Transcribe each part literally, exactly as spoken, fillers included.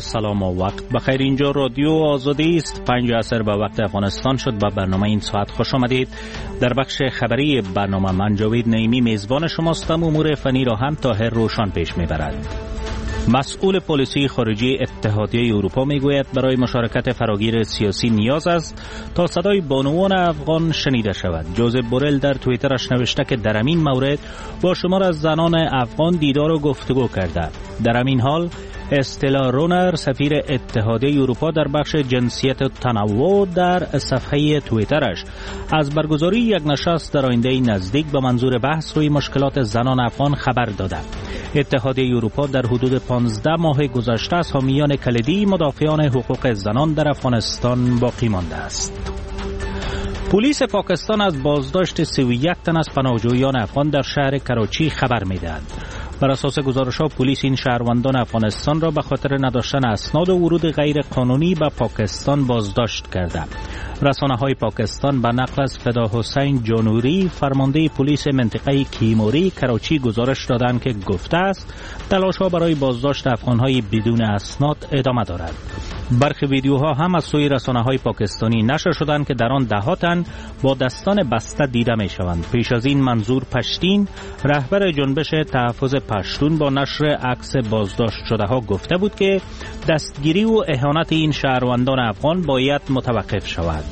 سلام و وقت بخیر. اینجا رادیو آزادی است. پنج عصر به وقت افغانستان شد. به برنامه این ساعت خوش آمدید. در بخش خبری برنامه من جاوید نعیمی میزبان شماستم. امور فنی را هم طاهر روشان پیش میبرد. مسئول پلیسی خارجی اتحادیه اروپا میگوید برای مشارکت فراگیر سیاسی نیاز است تا صدای بانوان افغان شنیده شود. جوزف بورل در توییترش نوشته که در همین مورد با شمار از زنان افغان دیدار و گفتگو کرده. در همین حال استلا رونر سفیر اتحادیه اروپا در بخش جنسیت و تنوع در صفحه توییترش از برگزاری یک نشست در آینده نزدیک به منظور بحث روی مشکلات زنان افغان خبر داده. اتحادیه اروپا در حدود پانزده ماه گذشته از حامیان کلیدی مدافعان حقوق زنان در افغانستان باقی مانده است. پلیس پاکستان از بازداشت سی و یک تن از پناهجویان افغان در شهر کراچی خبر می‌دهد. بر اساس گزارش‌ها پلیس این شهروندان افغانستان را به خاطر نداشتن اسناد و ورود غیر قانونی به پاکستان بازداشت کرده. رسانه‌های پاکستان به نقل از فدا حسین جانوری فرمانده پلیس منطقه کیموری کراچی گزارش دادند که گفته است تلاش‌ها برای بازداشت افغان‌های بدون اسناد ادامه دارد. برخی ویدیوها هم از سوی رسانه‌های پاکستانی نشر شدند که در آن ده تن با دستان بسته دیده می‌شوند. پیش از این منظور پشتین رهبر جنبش تحفظ پشتون با نشر عکس بازداشت شده ها گفته بود که دستگیری و اهانت این شهروندان افغان باید متوقف شود.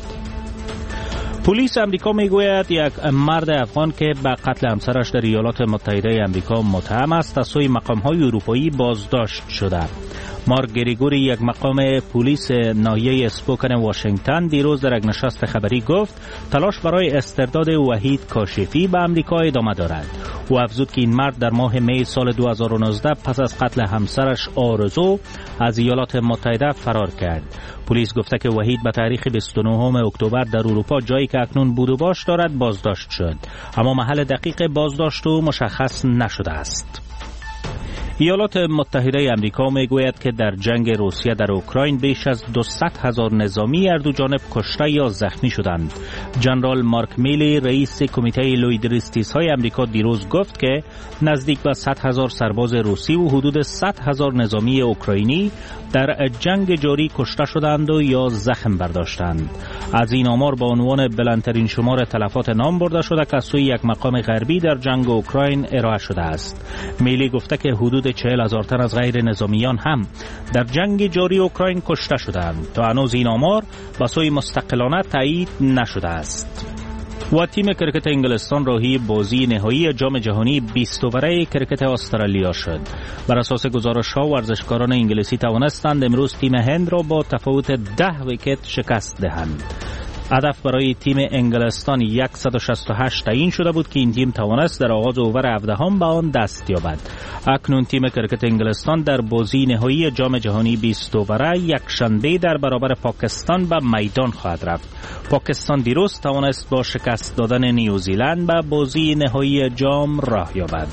پلیس امریکا میگوید یک مرد افغان که به قتل همسرش در ایالات متحده امریکا متهم است از سوی مقام‌های اروپایی بازداشت شده. مارک گریگوری یک مقام پلیس ناحیه اسپوکن واشنگتن دیروز در یک نشست خبری گفت تلاش برای استرداد وحید کاشفی به امریکا ادامه دارد. او افزود که این مرد در ماه می سال دو هزار و نوزده پس از قتل همسرش آرزو از ایالات متحده فرار کرد. پلیس گفته که وحید به تاریخ بیست و نهم اکتبر در اروپا جایی که اکنون بود و باش دارد بازداشت شد، اما محل دقیق بازداشت او مشخص نشده است. ایالات متحده امریکا میگوید که در جنگ روسیه در اوکراین بیش از دویست هزار نظامی هر دو جانب کشته یا زخمی شدند. جنرال مارک میلی رئیس کمیته لویدریستیس های امریکا دیروز گفت که نزدیک به صد هزار سرباز روسی و حدود صد هزار نظامی اوکراینی در جنگ جاری کشته شدند و یا زخم برداشتند. از این آمار با عنوان بلندترین شمار تلفات نام برده شده که از سوی یک مقام غربی در جنگ اوکراین ارائه شده است. میلی گفته که حدود چهل هزار تن از غیر نظامیان هم در جنگ جاری اوکراین کشته شدند. تا هنوز این آمار با سوی مستقلانه تایید نشده است. و تیم کرکت انگلستان راهی بازی نهایی جام جهانی بیست اووره کرکت استرالیا شد. بر اساس گزارش‌ها ورزشکاران انگلیسی توانستند امروز تیم هند را با تفاوت ده ویکت شکست دهند. هدف برای تیم انگلستان صد و شصت و هشت تعیین شده بود که این تیم توانست در آغاز اوور هفدهم به آن دست یابد. اکنون تیم کرکت انگلستان در بازی نهایی جام جهانی بیست اووره یک شنبه در برابر پاکستان به میدان خواهد رفت. پاکستان دیروز توانست با شکست دادن نیوزیلند به بازی نهایی جام راه یابد.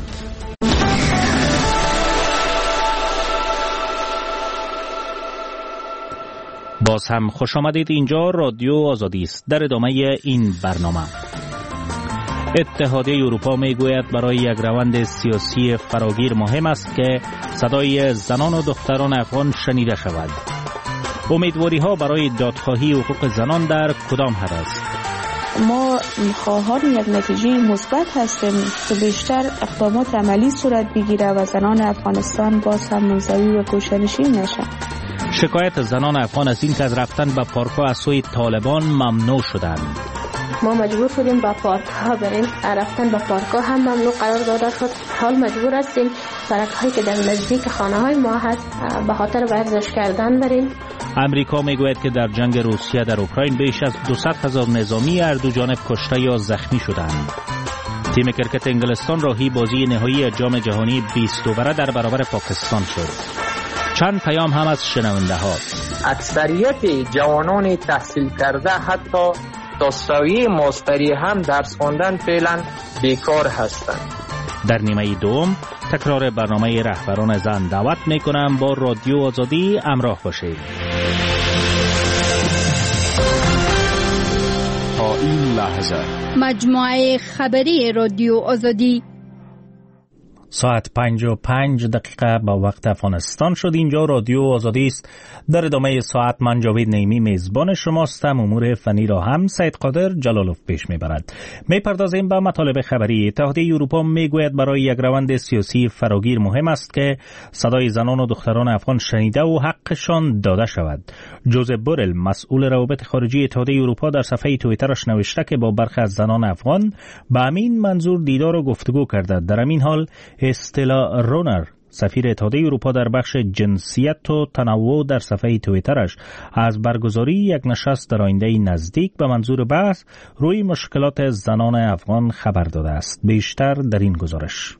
باز هم خوش آمدید. اینجا رادیو آزادی است. در ادامه این برنامه اتحادیه اروپا میگوید برای یک روند سیاسی فراگیر مهم است که صدای زنان و دختران افغان شنیده شود. امیدواری ها برای دادخواهی حقوق زنان در کدام حد است؟ ما خواهان یک نتیجه مثبت هستیم که بیشتر اقدامات عملی صورت بگیره و زنان افغانستان باز هم منزوی و گوشه‌نشین نشن. شکایت زنان افغان از این که از رفتن به پارک‌ها از سوی طالبان ممنوع شدند. ما مجبور شدیم به پارک‌ها بریم، رفتن به پارک‌ها هم ممنوع قرار داده شد. حال مجبور هستیم پارک‌هایی که در نزدیک خانه‌های ما هست به خاطر ورزش کردن بریم. امریکا میگوید که در جنگ روسیه در اوکراین بیش از دویست هزار نظامی هر دو جانب کشته یا زخمی شدند. تیم کرکت انگلستان راهی بازی نهایی جام جهانی بیست اووره در برابر پاکستان شد. چند پیام هم از شنونده ها. اکثریت جوانان تحصیل کرده حتی تا سویه ماستری هم درس خواندن فعلا بیکار هستند. در نیمه دوم تکرار برنامه رهبران زن دعوت میکنم با رادیو آزادی همراه باشید. تا این لحظه مجموعه خبری رادیو آزادی. ساعت پنج و پنج دقیقه با وقت افغانستان شد. اینجا رادیو آزادی است. در ادامه ساعت من جاوید نیمی میزبان شماستم. امور فنی را هم سید قادر جلالوف پیش میبرد. میپردازیم به مطالب خبری. اتحادیه اروپا میگوید برای یک روند سیاسی فراگیر مهم است که صدای زنان و دختران افغان شنیده و حقشان داده شود. جوزف بورل مسئول روابط خارجی اتحادیه اروپا در صفحه توییترش نوشته که با برخی از زنان افغان به همین منظور دیدار و گفتگو کرده. در همین حال استلا رونر سفیر اتحادیه اروپا در بخش جنسیت و تنوع در صفحه توییترش از برگزاری یک نشست در آینده نزدیک به منظور بحث روی مشکلات زنان افغان خبر داده است. بیشتر در این گزارش.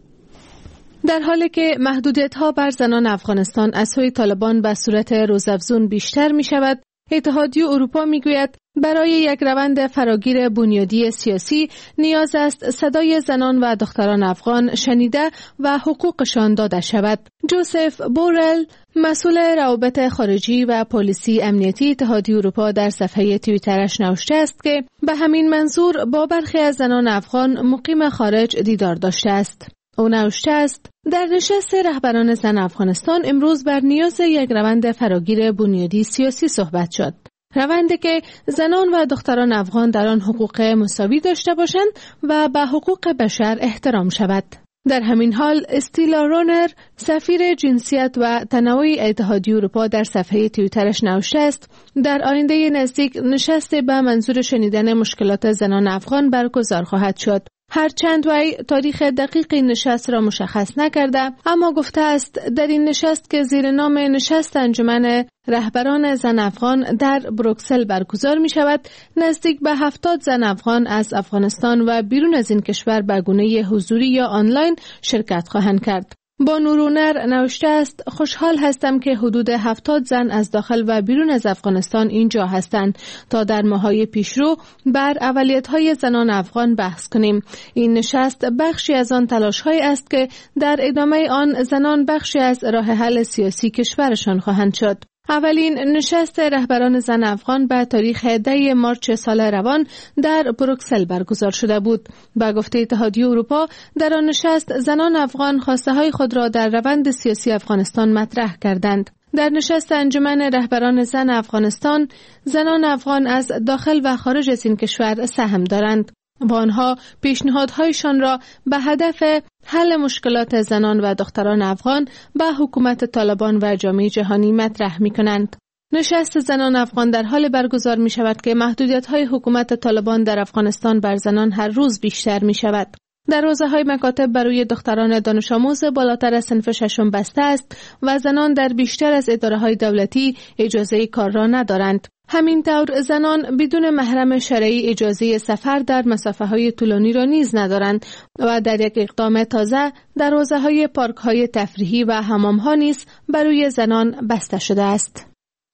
در حالی که محدودیت‌ها بر زنان افغانستان از سوی طالبان به صورت روزافزون بیشتر می شود، اتحادیه اروپا می گوید برای یک روند فراگیر بنیادی سیاسی نیاز است صدای زنان و دختران افغان شنیده و حقوقشان داده شود. جوزف بورل مسئول روابط خارجی و پلیسی امنیتی اتحادیه اروپا در صفحه توییترش نوشته است که به همین منظور با برخی از زنان افغان مقیم خارج دیدار داشته است. او نوشته است در نشست رهبران زن افغانستان امروز بر نیاز یک روند فراگیر بنیادی سیاسی صحبت شد. روندی که زنان و دختران افغان در آن حقوق مساوی داشته باشند و به حقوق بشر احترام شود. در همین حال استیلا رونر سفیر جنسیت و تنوع اتحادیه اروپا در صفحه توییترش نوشته است در آینده نزدیک نشست به منظور شنیدن مشکلات زنان افغان برگزار خواهد شد. هرچند وی تاریخ دقیق این نشست را مشخص نکرده، اما گفته است در این نشست که زیر نام نشست انجمن رهبران زن افغان در بروکسل برگزار می شود، نزدیک به هفتاد زن افغان از افغانستان و بیرون از این کشور به گونه حضوری یا آنلاین شرکت خواهند کرد. با نورونر نوشته است خوشحال هستم که حدود هفتاد زن از داخل و بیرون از افغانستان اینجا هستند تا در ماهای پیشرو بر اولویت‌های زنان افغان بحث کنیم. این نشست بخشی از آن تلاش‌هایی است که در ادامه آن زنان بخشی از راه حل سیاسی کشورشان خواهند شد. اولین نشست رهبران زن افغان به تاریخ ده مارچ سال روان در بروکسل برگزار شده بود. به گفته اتحادیه اروپا در آن نشست زنان افغان خواسته های خود را در روند سیاسی افغانستان مطرح کردند. در نشست انجمن رهبران زن افغانستان زنان افغان از داخل و خارج از این کشور سهم دارند و آنها پیشنهادهایشان را به هدف حل مشکلات زنان و دختران افغان به حکومت طالبان و جامعه جهانی مطرح می کنند. نشست زنان افغان در حال برگزار می شود که محدودیت‌های حکومت طالبان در افغانستان بر زنان هر روز بیشتر می شود. در حوزه‌های مکاتب برای دختران دانش آموز بالاتر از صنف ششم بسته است و زنان در بیشتر از اداره‌های دولتی اجازه کار را ندارند. همینطور زنان بدون محرم شرعی اجازه سفر در مسافه‌های طولانی را نیز ندارند و در یک اقدام تازه در حوزه‌های پارک‌های تفریحی و حمام‌ها نیز برای زنان بسته شده است.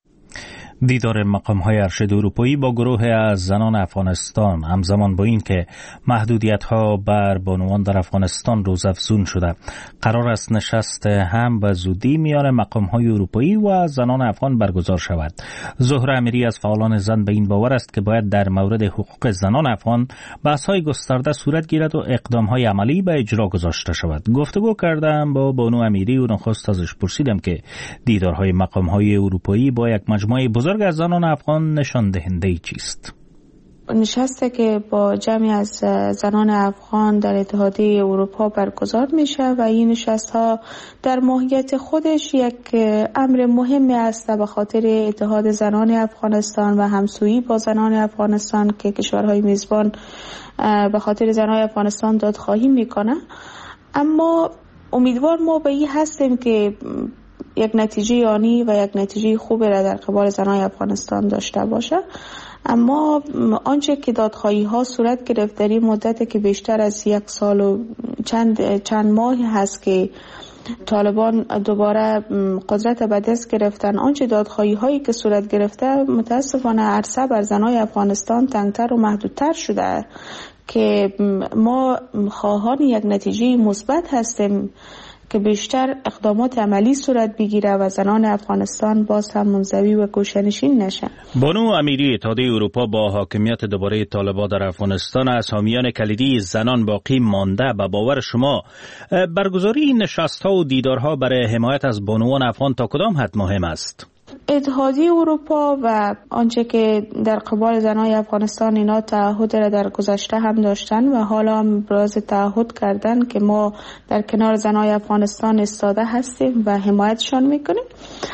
دیدار مقام‌های ارشد اروپایی با گروه از زنان افغانستان همزمان با این که محدودیت‌ها بر بانوان در افغانستان روزافزون شده، قرار است نشست هم به زودی میان مقام‌های اروپایی و زنان افغان برگزار شود. زهره امیری از فعالان زن به این باور است که باید در مورد حقوق زنان افغان بحث‌های گسترده صورت گیرد و اقدام‌های عملی به اجرا گذاشته شود. گفتگو کردم با بانو امیری و نخست ازش پرسیدم که دیدارهای مقام‌های اروپایی با یک مجموعه بزرگ از زنان افغان نشان دهنده چیست؟ نشسته که با جمعی از زنان افغان در اتحادیه اروپا برگزار میشه و این نشست ها در ماهیت خودش یک امر مهمی است به خاطر اتحاد زنان افغانستان و همسویی با زنان افغانستان که کشورهای میزبان به خاطر زنان افغانستان دادخواهی میکنه. اما امیدوار ما به این هستیم که یک نتیجه آنی و یک نتیجه خوبی را در قبال زنان افغانستان داشته باشه. اما آنچه که دادخواهی ها صورت گرفت در این مدت که بیشتر از یک سال و چند چند ماهی هست که طالبان دوباره قدرت به دست گرفتن، آنچه دادخواهی هایی که صورت گرفته متاسفانه عرصه بر زنان افغانستان تنگتر و محدودتر شده که ما خواهان یک نتیجه مثبت هستیم که بیشتر اقدامات عملی صورت بگیره و زنان افغانستان باز هم منزوی و گوشه‌نشین نشن. بانو امیری، اتحادیه اروپا با حاکمیت دوباره طالبان در افغانستان از حامیان کلیدی زنان باقی مانده. به باور شما برگزاری نشست‌ها و دیدارها برای حمایت از بانوان افغان تا کدام حد مهم است؟ اتحادیه اروپا و آنچه که در قبال زنای افغانستان اینا تعهد را در گذشته هم داشتن و حالا هم ابراز تعهد کردن که ما در کنار زنای افغانستان ایستاده هستیم و حمایتشان میکنیم.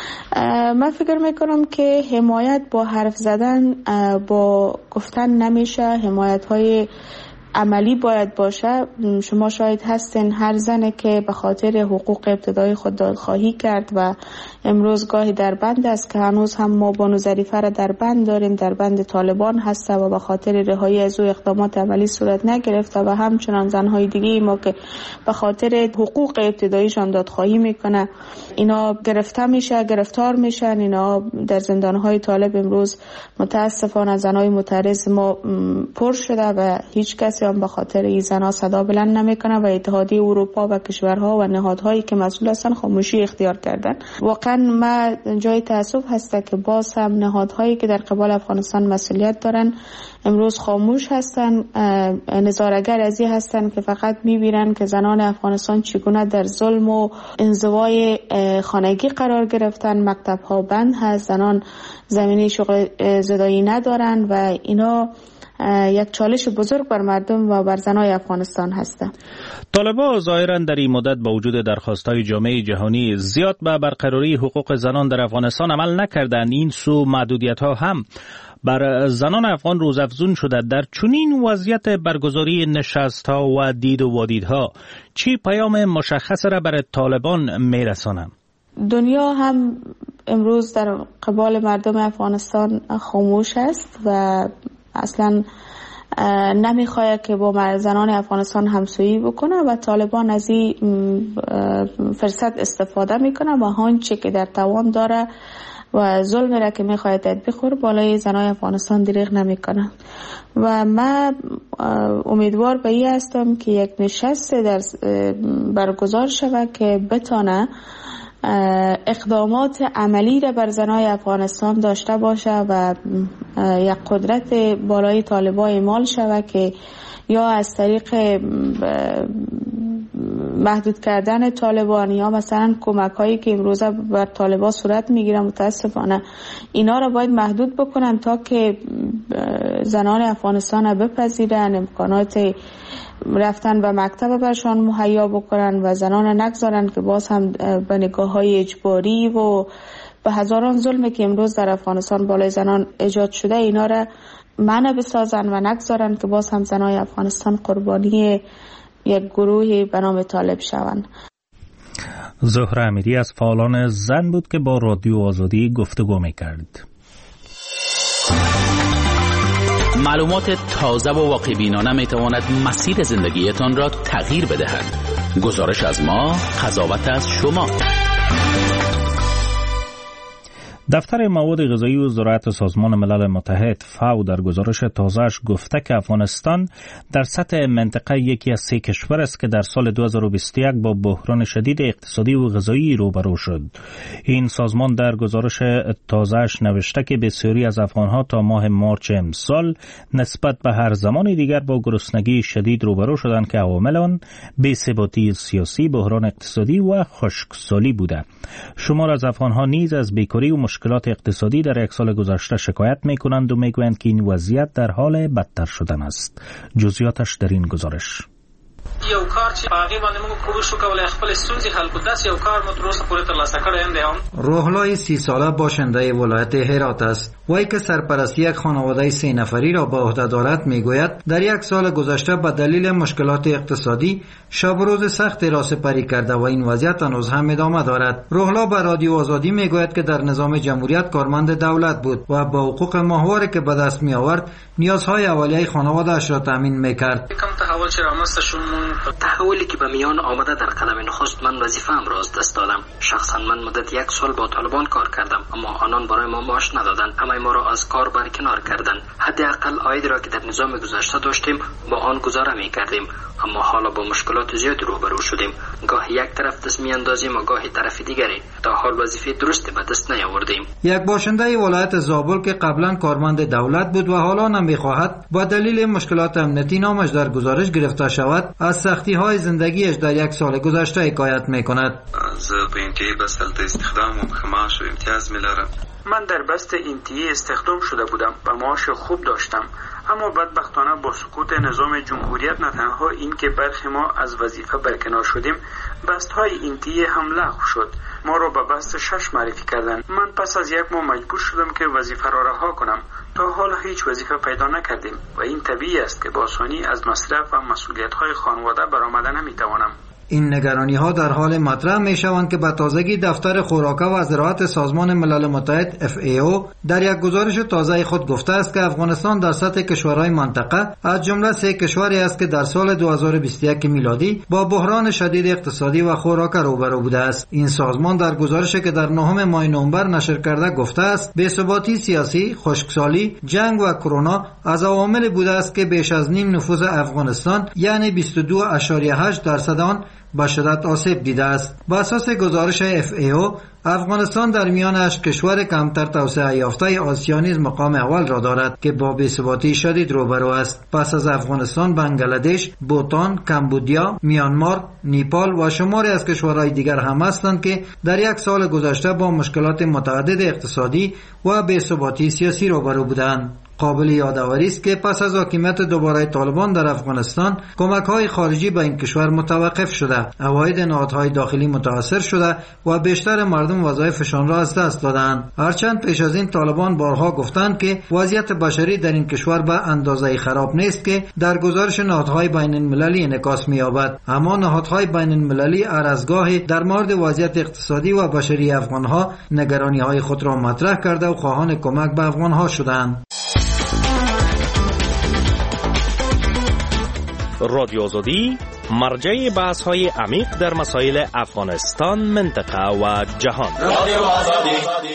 من فکر میکنم که حمایت با حرف زدن با گفتن نمیشه، حمایت های عملی باید باشه. شما شاید هستین هر زنی که به خاطر حقوق ابتدایی خود دادخواهی کرد و امروز گاهی در بند است که هنوز هم ما بانو ظریفه را در بند داریم، در بند طالبان هسته و به خاطر رهایی از او اقدامات عملی صورت نگرفته و همچنان زنهای دیگه ما که به خاطر حقوق ابتداییشان دادخواهی میکنه اینا گرفته میشه، گرفتار میشن، اینا در زندانهای طالب امروز متاسفانه زنهای معترض ما پر شده و هیچ کسی هم به خاطر این زنها صدا بلند نمیکنه و اتحادیه اروپا و کشورها و نهادهایی که مسئول هستن خاموشی اختیار کردن. واقعا ما جای تأسف هسته که باز هم نهادهایی که در قبال افغانستان مسئولیت دارن امروز خاموش هستن، نظاره‌گر ازی هستن که فقط میبینن که زنان افغانستان چگونه در ظلم و انزوای خانگی قرار گرفتن، مکتب ها بند هست، زنان زمینه شغل زدایی ندارن و اینا یک چالش بزرگ بر مردم و بر زنای افغانستان هسته. طالبان ظاهراً در این مدت با وجود درخواست‌های جامعه جهانی زیاد به برقراری حقوق زنان در افغانستان عمل نکردند. این سو محدودیت‌ها هم بر زنان افغان روزافزون شده. در چنین وضعیت برگزاری نشست‌ها و دید و وادیدها چی پیام مشخص را برای طالبان میرسانند؟ دنیا هم امروز در قبال مردم افغانستان خاموش است و اصلا نمیخواد که با زنان افغانستان همسویی بکنه و طالبان از این فرصت استفاده میکنه و آنچه که در توان داره و ظلم را که میخواد تطبیق کنه بالای زنان افغانستان دریغ نمیکنه و من امیدوار به این هستم که یک نشست در برگزار شود که بتانه اقدامات عملی را بر زنای افغانستان داشته باشه و یک قدرت بالای طالبان اعمال شود که یا از طریق محدود کردن طالبان یا مثلا کمک هایی که امروزه بر طالبان صورت میگیره متاسفانه اینا را باید محدود بکنن تا که زنان افغانستان را بپذیرن، امکانات رفتن به مکتب برشان مهیا بکنن و زنان نگذارن که باز هم به نگاه های اجباری و به هزاران ظلم که امروز در افغانستان بالای زنان ایجاد شده اینا را منع بسازن و نگذارن که باز هم زنای افغانستان قربانی یک گروهی به نام طالب شوند. زهره امیری از فعالان زن بود که با رادیو آزادی گفتگو می‌کرد. معلومات تازه و واقع بینانه می تواند مسیر زندگیتان را تغییر بدهد. گزارش از ما، قضاوت از شما. دفتر مواد غذایی و زراعت سازمان ملل متحد فاو در گزارش تازه‌اش گفته که افغانستان در سطح منطقه یکی از سه کشور است که در سال دو هزار و بیست و یک با بحران شدید اقتصادی و غذایی روبرو شد. این سازمان در گزارش تازه‌اش نوشته که بسیاری از افغان‌ها تا ماه مارچ امسال نسبت به هر زمان دیگر با گرسنگی شدید روبرو شدند که عوامل آن بی‌ثباتی سیاسی، بحران اقتصادی و خشکسالی بوده. شمار از افغان‌ها نیز از بیکاری و مشکلات اقتصادی در یک سال گذشته شکایت می‌کنند و می‌گویند که این وضعیت در حال بدتر شدن است. جزئیاتش در این گزارش. یو کار چې هغه باندې موږ کوشش وکړو خپل ستونزې حل کړو. داس یو کار مو تر اوسه پورې ترلاسه کړی ام دی. روحلای سی ساله باشنده ولایت هرات است. وی که سرپرستی یک خانواده سه نفری را به عهده دارد میگوید در یک سال گذشته به دلیل مشکلات اقتصادی شب و روز سخت را سپری کرده و این وضعیت هنوز هم ادامه دارد. روحلا به رادیو آزادی میگوید که در نظام جمهوریت کارمند دولت بود و با حقوق ماهواره که به دست می آورد نیازهای اولیه خانواده اش را تامین میکرد. کم تحول چې رامنځته شو تحولی که به میان آمده در قدم نخست من وظیفه‌ام را از دست دادم. شخصا من مدت یک سال با طالبان کار کردم اما آنان برای ما معاش ندادند. همه ما را از کار برکنار کردند. حداقل عایدی را که در نظام گذشته داشتیم با آن گزاره می‌کردیم. اما حالا با مشکلات زیادی روبرو شدیم. گاه یک طرف دست میاندازیم و گاه طرف دیگری. تا حال وظیفه درستی به دست نیاوردیم. یک باشنده ولایت زابل که قبلا کارمند دولت بود و حالا نمیخواهد با دلیل مشکلات امنیتی نامش در گزارش گرفته شود، از سختی های زندگیش در یک سال گذشته حکایت میکند. ز په انتهای بسته استخدام و معاش و امتیاز می‌دارم. من در بست انتهای استخدام شده بودم و معاش خوب داشتم، اما بدبختانه با سقوط نظام جمهوریت نه تنها این که برخی ما از وظیفه برکنار شدیم، بست های انتهای هم لغو شد. ما را به بست شش معرفی کردند. من پس از یک ماه مجبور شدم که وظیفه را رها کنم. تا حال هیچ وظیفه پیدا نکردیم و این طبیعی است که با آسانی از مصرف و مسئولیت های خانواده برآمده نمیتوانم. این نگرانی ها در حال مطرح می شوند که به تازگی دفتر خوراک و زراعت سازمان ملل متحد اف ای او در یک گزارش تازه خود گفته است که افغانستان در سطح کشورهای منطقه از جمله سه کشوری است که در سال دو هزار و بیست و یک میلادی با بحران شدید اقتصادی و خوراک روبرو بوده است. این سازمان در گزارشی که در نهم ماه نوامبر نشر کرده گفته است بی‌ثباتی سیاسی، خشکسالی، جنگ و کرونا از عوامل بوده است که بیش از نیم نفوس افغانستان یعنی بیست و دو ممیز هشت درصد آن به شدت آسیب دیده است. بر اساس گزارش اف ای او افغانستان در میان هشت کشور کمتر توسعه یافته آسیا نیز مقام اول را دارد که با بی‌ثباتی شدید روبرو است. پس از افغانستان بنگلادش، بوتان، کمبودیا، میانمار، نیپال و شماری از کشورهای دیگر هم هستند که در یک سال گذشته با مشکلات متعدد اقتصادی و بی‌ثباتی سیاسی روبرو بودند. قابل یادآوری است که پس از حاکمیت دوباره طالبان در افغانستان کمک‌های خارجی به این کشور متوقف شده، عواید نهادهای داخلی متاثر شده و بیشتر مردم وظایفشان را از دست دادند. هرچند پیش از این طالبان بارها گفتند که وضعیت بشری در این کشور به اندازه خراب نیست که در گزارش نهادهای بین المللی انعکاس می‌یابد، اما نهادهای بین المللی هر از گاهی در مورد وضعیت اقتصادی و بشری افغانها نگرانی‌های خود را مطرح کرده و خواهان کمک به افغانها شدند. رادیو آزادی مرجع بحث های عمیق در مسائل افغانستان، منطقه و جهان. رادیو آزادی.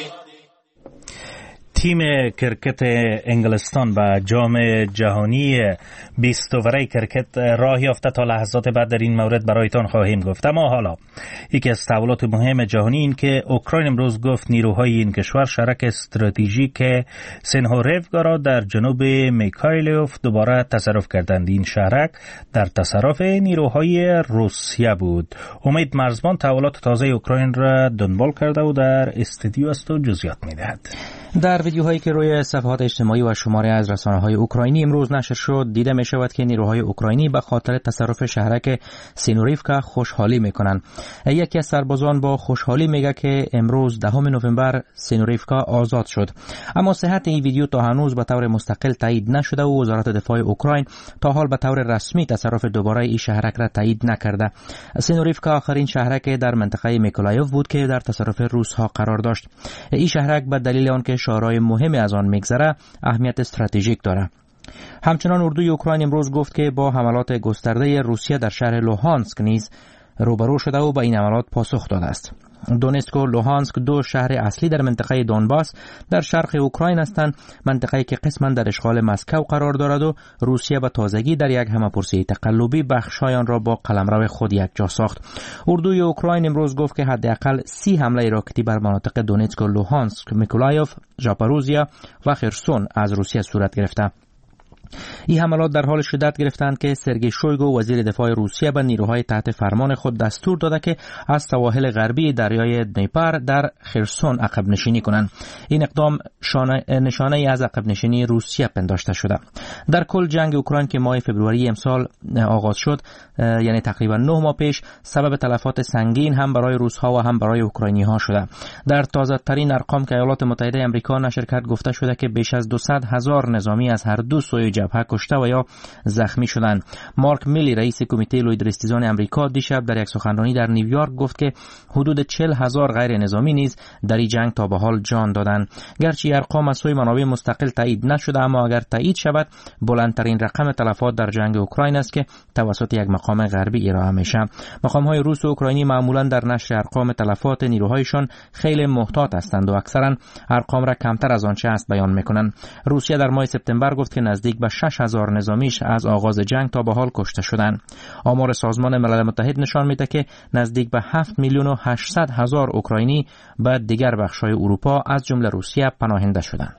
تیم کرکت انگلستان و جام جهانی بیست اوره کرکت راه یافته. تا لحظات بعد در این مورد برایتان خواهیم گفت. اما حالا یکی از تحولات مهم جهانی این که اوکراین امروز گفت نیروهای این کشور شرک استراتژیک سنهورفگا را در جنوب میکایلوف دوباره تصرف کردند. این شهرک در تصرف نیروهای روسیه بود. امید مرزبان تحولات تازه اوکراین را دنبال کرده و در استودیو است و جزئیات می‌دهد. در ویدیوهایی که روی صفحات اجتماعی و شماری از رسانه‌های اوکراینی امروز نشر شد دیده می شود که نیروهای اوکراینی به خاطر تصرف شهرک سینوریفکا خوشحالی میکنند. یکی از سربازان با خوشحالی میگه که امروز دهم نوامبر سینوریفکا آزاد شد. اما صحت این ویدیو تا هنوز به طور مستقل تایید نشده و وزارت دفاع اوکراین تا حال به طور رسمی تصرف دوباره این شهرک را تایید نکرده. سینوریفکا آخرین شهرک در منطقه میکولایوف بود که در تصرف روس ها قرار داشت. این شهرک به دلیل آنکه شهرهای مهمی از آن میگذره اهمیت استراتژیک داره. همچنان اردوی اوکراین امروز گفت که با حملات گسترده روسیه در شهر لوهانسک نیز روبرو شده و به این حملات پاسخ داده است. دونتسک و لوهانسک دو شهر اصلی در منطقه دونباس در شرق اوکراین هستند، منطقه‌ای که قسماً در اشغال مسکو قرار دارد و روسیه به تازگی در یک همه‌پرسی تقلبی بخش‌های آن را با قلمرو خود یکجا ساخت. اردوی اوکراین امروز گفت که حداقل سی حمله راکتی بر مناطق دونتسک و لوهانسک، میکولایوف، ژاپاروژیا و خرسون از روسیه صورت گرفته. این حملات در حال شدت گرفتند که سرگئی شویگو وزیر دفاع روسیه به نیروهای تحت فرمان خود دستور داده که از سواحل غربی دریای دنیپر در خرسون عقب نشینی کنند. این اقدام نشانه از عقب نشینی روسیه پنداشته شده. در کل جنگ اوکراین که ماه فوریه امسال آغاز شد، یعنی تقریبا نه ماه پیش، سبب تلفات سنگین هم برای روس‌ها و هم برای اوکراینی‌ها شده. در تازه‌ترین ارقام که ایالات متحده آمریکا نشر کرد گفته شده که بیش از دویست هزار نظامی از هر دو سوی جبهه کشته و یا زخمی شدند. مارک میلی رئیس کمیته لویدرستیزان آمریکا دیشب در یک سخنرانی در نیویورک گفت که حدود چهل هزار غیر نظامی نیز در این جنگ تا به حال جان دادند. گرچه ارقام از سوی منابع مستقل تایید نشده، اما اگر تایید شود بلندترین رقم تلفات در جنگ اوکراین است که توسط یک مقام غربی ارائه میشه. مقام‌های روس و اوکراینی معمولا در نشر ارقام تلفات نیروهایشان خیلی محتاط هستند و اکثرا ارقام را کمتر از آنچه است بیان میکنند. روسیه در ماه سپتامبر گفت که نزدیک به شش هزار نظامیش از آغاز جنگ تا به حال کشته شدند. آمار سازمان ملل متحد نشان میده که نزدیک به هفت میلیون و هشتصد هزار اوکراینی به دیگر بخش‌های اروپا از جمله روسیه پناهنده شدند.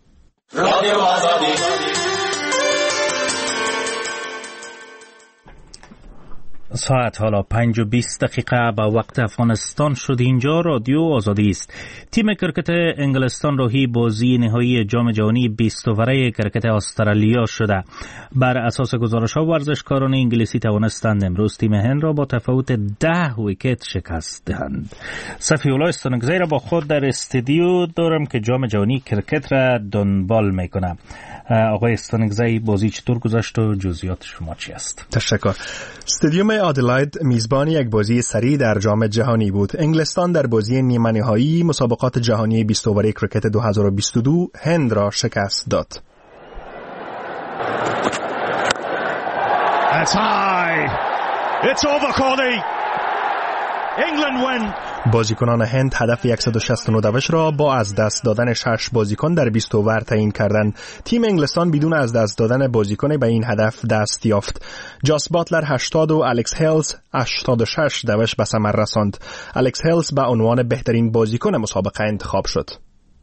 ساعت حالا پنج و بیست دقیقه به وقت افغانستان شد. اینجا رادیو آزادی است. تیم کرکت انگلستان راهی بازی نهایی جام جهانی بیست اوره کرکت استرالیا شده. بر اساس گزارش ها ورزشکاران انگلیسی توانستند امروز تیم هند را با تفاوت ده ویکت شکست دهند. صفی‌الله استانکزی را با خود در استودیو دارم که جام جهانی کرکت را دنبال میکنه. آقای استانکزی، بازی چطور گذشت و جزئیات شما چی است؟ تشکر. استادیوم آدلاید میزبان یک بازی سری در جام جهانی بود. انگلستان در بازی نیمه نهایی مسابقات جهانی بیست اوره کرکت دو هزار و بیست و دو هند را شکست داد. It's high. It's over, Corley. England win. بازیکنان هند هدف صد و شصت و نه دوش را با از دست دادن شش بازیکن در بیست اوور تعیین کردند. تیم انگلستان بدون از دست دادن بازیکن به این هدف دست یافت. جاس باتلر هشتاد و الکس هیلز هشتاد و شش دوش به ثمر رساند. الکس هیلز به عنوان بهترین بازیکن مسابقه انتخاب شد.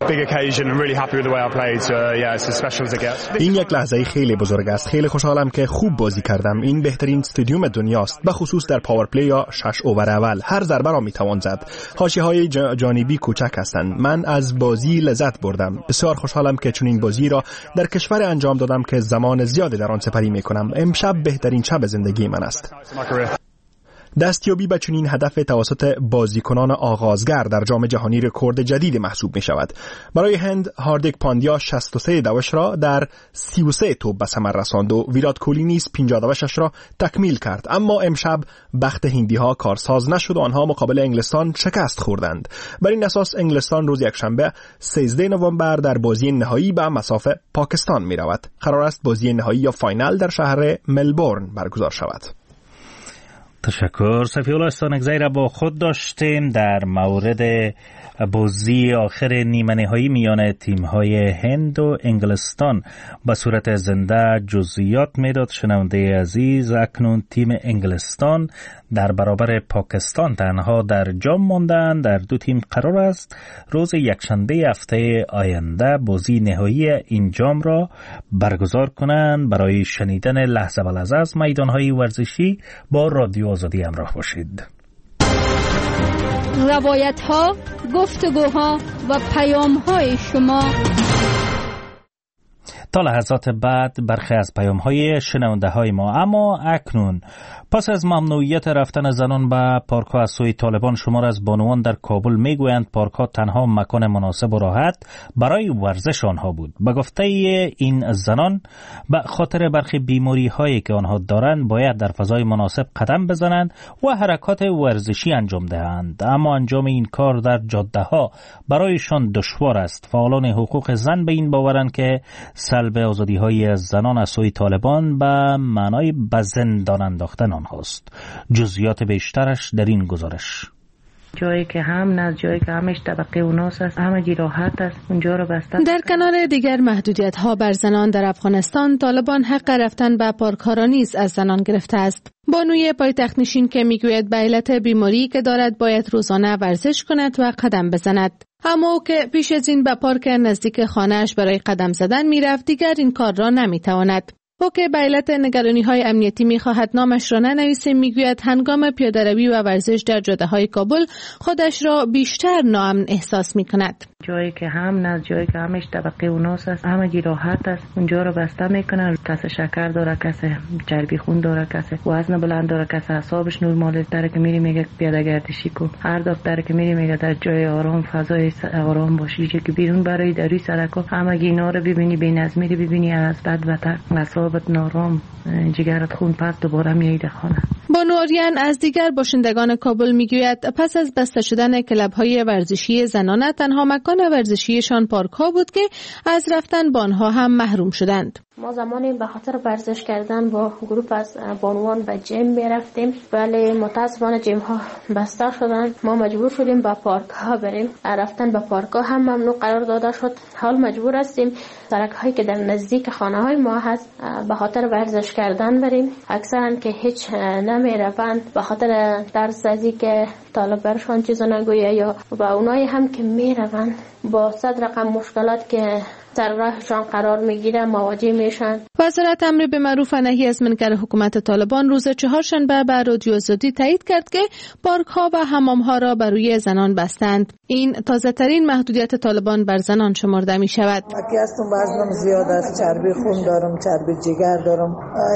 این یک لحظه خیلی بزرگ است. خیلی خوشحالم که خوب بازی کردم. این بهترین استادیوم دنیاست، به خصوص در پاور پلی یا شش اوور اول. هر ضربه را میتوان زد. حاشیه‌های جانبی کوچک هستند. من از بازی لذت بردم. بسیار خوشحالم که چنین بازی را در کشور انجام دادم که زمان زیادی در آن سپری میکنم. امشب بهترین شب زندگی من است. دستیابی به چنین هدف توسط بازیکنان آغازگر در جام جهانی رکورد جدید محسوب می شود. برای هند هاردیک پاندیا شصت و سه دوش را در سی و سه توپ به ثمر رساند و ویرات کوهلی نیز پنجاه دوشش را تکمیل کرد. اما امشب بخت هندی ها کارساز نشد و آنها مقابل انگلستان شکست خوردند. بر این اساس انگلستان روز یکشنبه سیزده نوامبر در بازی نهایی به مصاف پاکستان می رود. قرار است بازی نهایی یا فاینال در شهر ملبورن برگزار شود. تشکر. صفی‌الله استانکزی را با خود داشتیم در مورد بازی آخر نیمه نهایی میان تیم‌های هند و انگلستان به صورت زنده جزئیات میداد. شنونده عزیز، اکنون تیم انگلستان در برابر پاکستان تنها در جام ماندند. در دو تیم قرار است روز یکشنبه هفته آینده بازی نهایی این جام را برگزار کنند. برای شنیدن لحظه به لحظه از میدان‌های ورزشی با رادیو آزادی همراه باشید. روایت‌ها، گفتگوها و پیام‌های شما. تا لحظات بعد برخی از پیام‌های شنونده‌های ما. اما اکنون پس از ممنوعیت رفتن زنان به پارک‌ها از سوی طالبان، شمار از بانوان در کابل میگویند پارک‌ها تنها مکان مناسب و راحت برای ورزش آنها بود. به گفته این زنان، به خاطر برخی بیماری‌هایی که آنها دارند باید در فضای مناسب قدم بزنند و حرکات ورزشی انجام دهند. اما انجام این کار در جاده‌ها برایشان دشوار است. فعالان حقوق زن به این باورند که سلب آزادی‌های زنان از سوی طالبان به معنای به زندان انداختن آنهاست. جزئیات بیشترش در این گزارش. جایی که هم از جایی که همش طبقه اوناس است، همه راحت است، اونجا رو بستن. در کنار دیگر محدودیت‌ها بر زنان در افغانستان، طالبان حق رفتن به پارک‌ها را نیز از زنان گرفته است. بانوی پایتخت نشین که میگوید به علت بیماری که دارد باید روزانه ورزش کند و قدم بزند. اما او که پیش از این به پارک نزدیک خانه‌اش برای قدم زدن میرفت، دیگر این کار را نمیتواند. او که به علت نگرانی‌های امنیتی می‌خواهد نامش را ننویسه، میگوید هنگام پیاده‌روی و ورزش در جاده‌های کابل خودش را بیشتر ناامن احساس می‌کند. جایی که هم از جایی که همش طبقه اوناس است، همه راحت است، اونجا رو بسته میکنن. کسی شکر داره، کسی چربی خون داره، کسی وزن بلند داره، کسی اعصابش نرمال داره که میری میگه پیاده گردشی کو. هر دفتر که میری میگه در جای آرام، فضای آرام باشی. چه که بیرون برای دری سرکو همه اینا رو ببینی، بی‌نظمی رو ببینی، از بد بدتر اعصابت نارام، جگرت خون پس دوباره میایید خانه. بانو آریان از دیگر باشندگان کابل میگوید پس از بسته شدن کلب‌های ورزشی زنانه، تنها مکان ورزشیشان پارک‌ها بود که از رفتن به آنها هم محروم شدند. ما زمانی به خاطر ورزش کردن با گروه از بانوان به جیم می رفتیم، ولی متاسفانه جیم ها بسته شدن. ما مجبور شدیم به پارک ها بریم. رفتن به پارک ها هم ممنوع قرار داده شد. حال مجبور هستیم سرک هایی که در نزدیک خانه های ما هست به خاطر ورزش کردن بریم. اکثرا که هیچ نمی روند به خاطر ترس از اینکه طالب برشان چیزا نگویه، یا با اونایی هم که می روند با صد رقم مشکلات که در راهشان قرار میگیره مواجه میشن. وزارت امر به معروف و نهی از منکر حکومت طالبان روز چهارشنبه به رادیو آزادی تایید کرد که پارک ها و حمام ها را بر روی زنان بستند. این تازه ترین محدودیت طالبان بر زنان شمرده می شود. اگه هستم وزنم زیاد است، چربی خون دارم، چربی جگر دارم،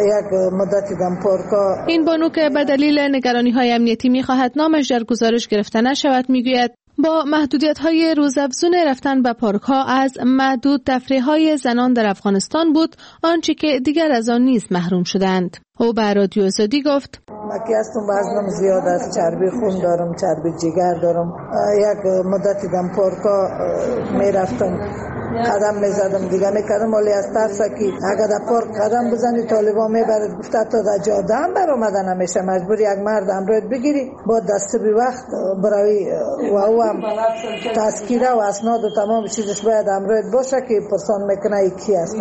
یک مدتی دم پارک ها. این بانو که به دلیل نگرانی های امنیتی می خواهد نامش در گزارش گرفته نشود میگوید با محدودیت‌های روزافزون رفتن به پارک‌ها از محدود تفریح‌های زنان در افغانستان بود آنچه که دیگر از آن نیز محروم شدند. او به رادیو آزادی گفت: مکی هستم وزنم زیاد است، چربی خون دارم، چربی جگر دارم، یک مدتی دم پارک‌ها میرفتم، قدم میزدم دیگه میکردم، ولی از ترس که اگر در پارک قدم بزنی طالبان میبرد گفته تا در جاده هم بر آمدن نمیشه، مجبور یک مرد امروز بگیری با دست بی وقت برای و او هم تذکیره و اسناد و تمام چیزش باید امروز باشه که پرسان میکنه کی است.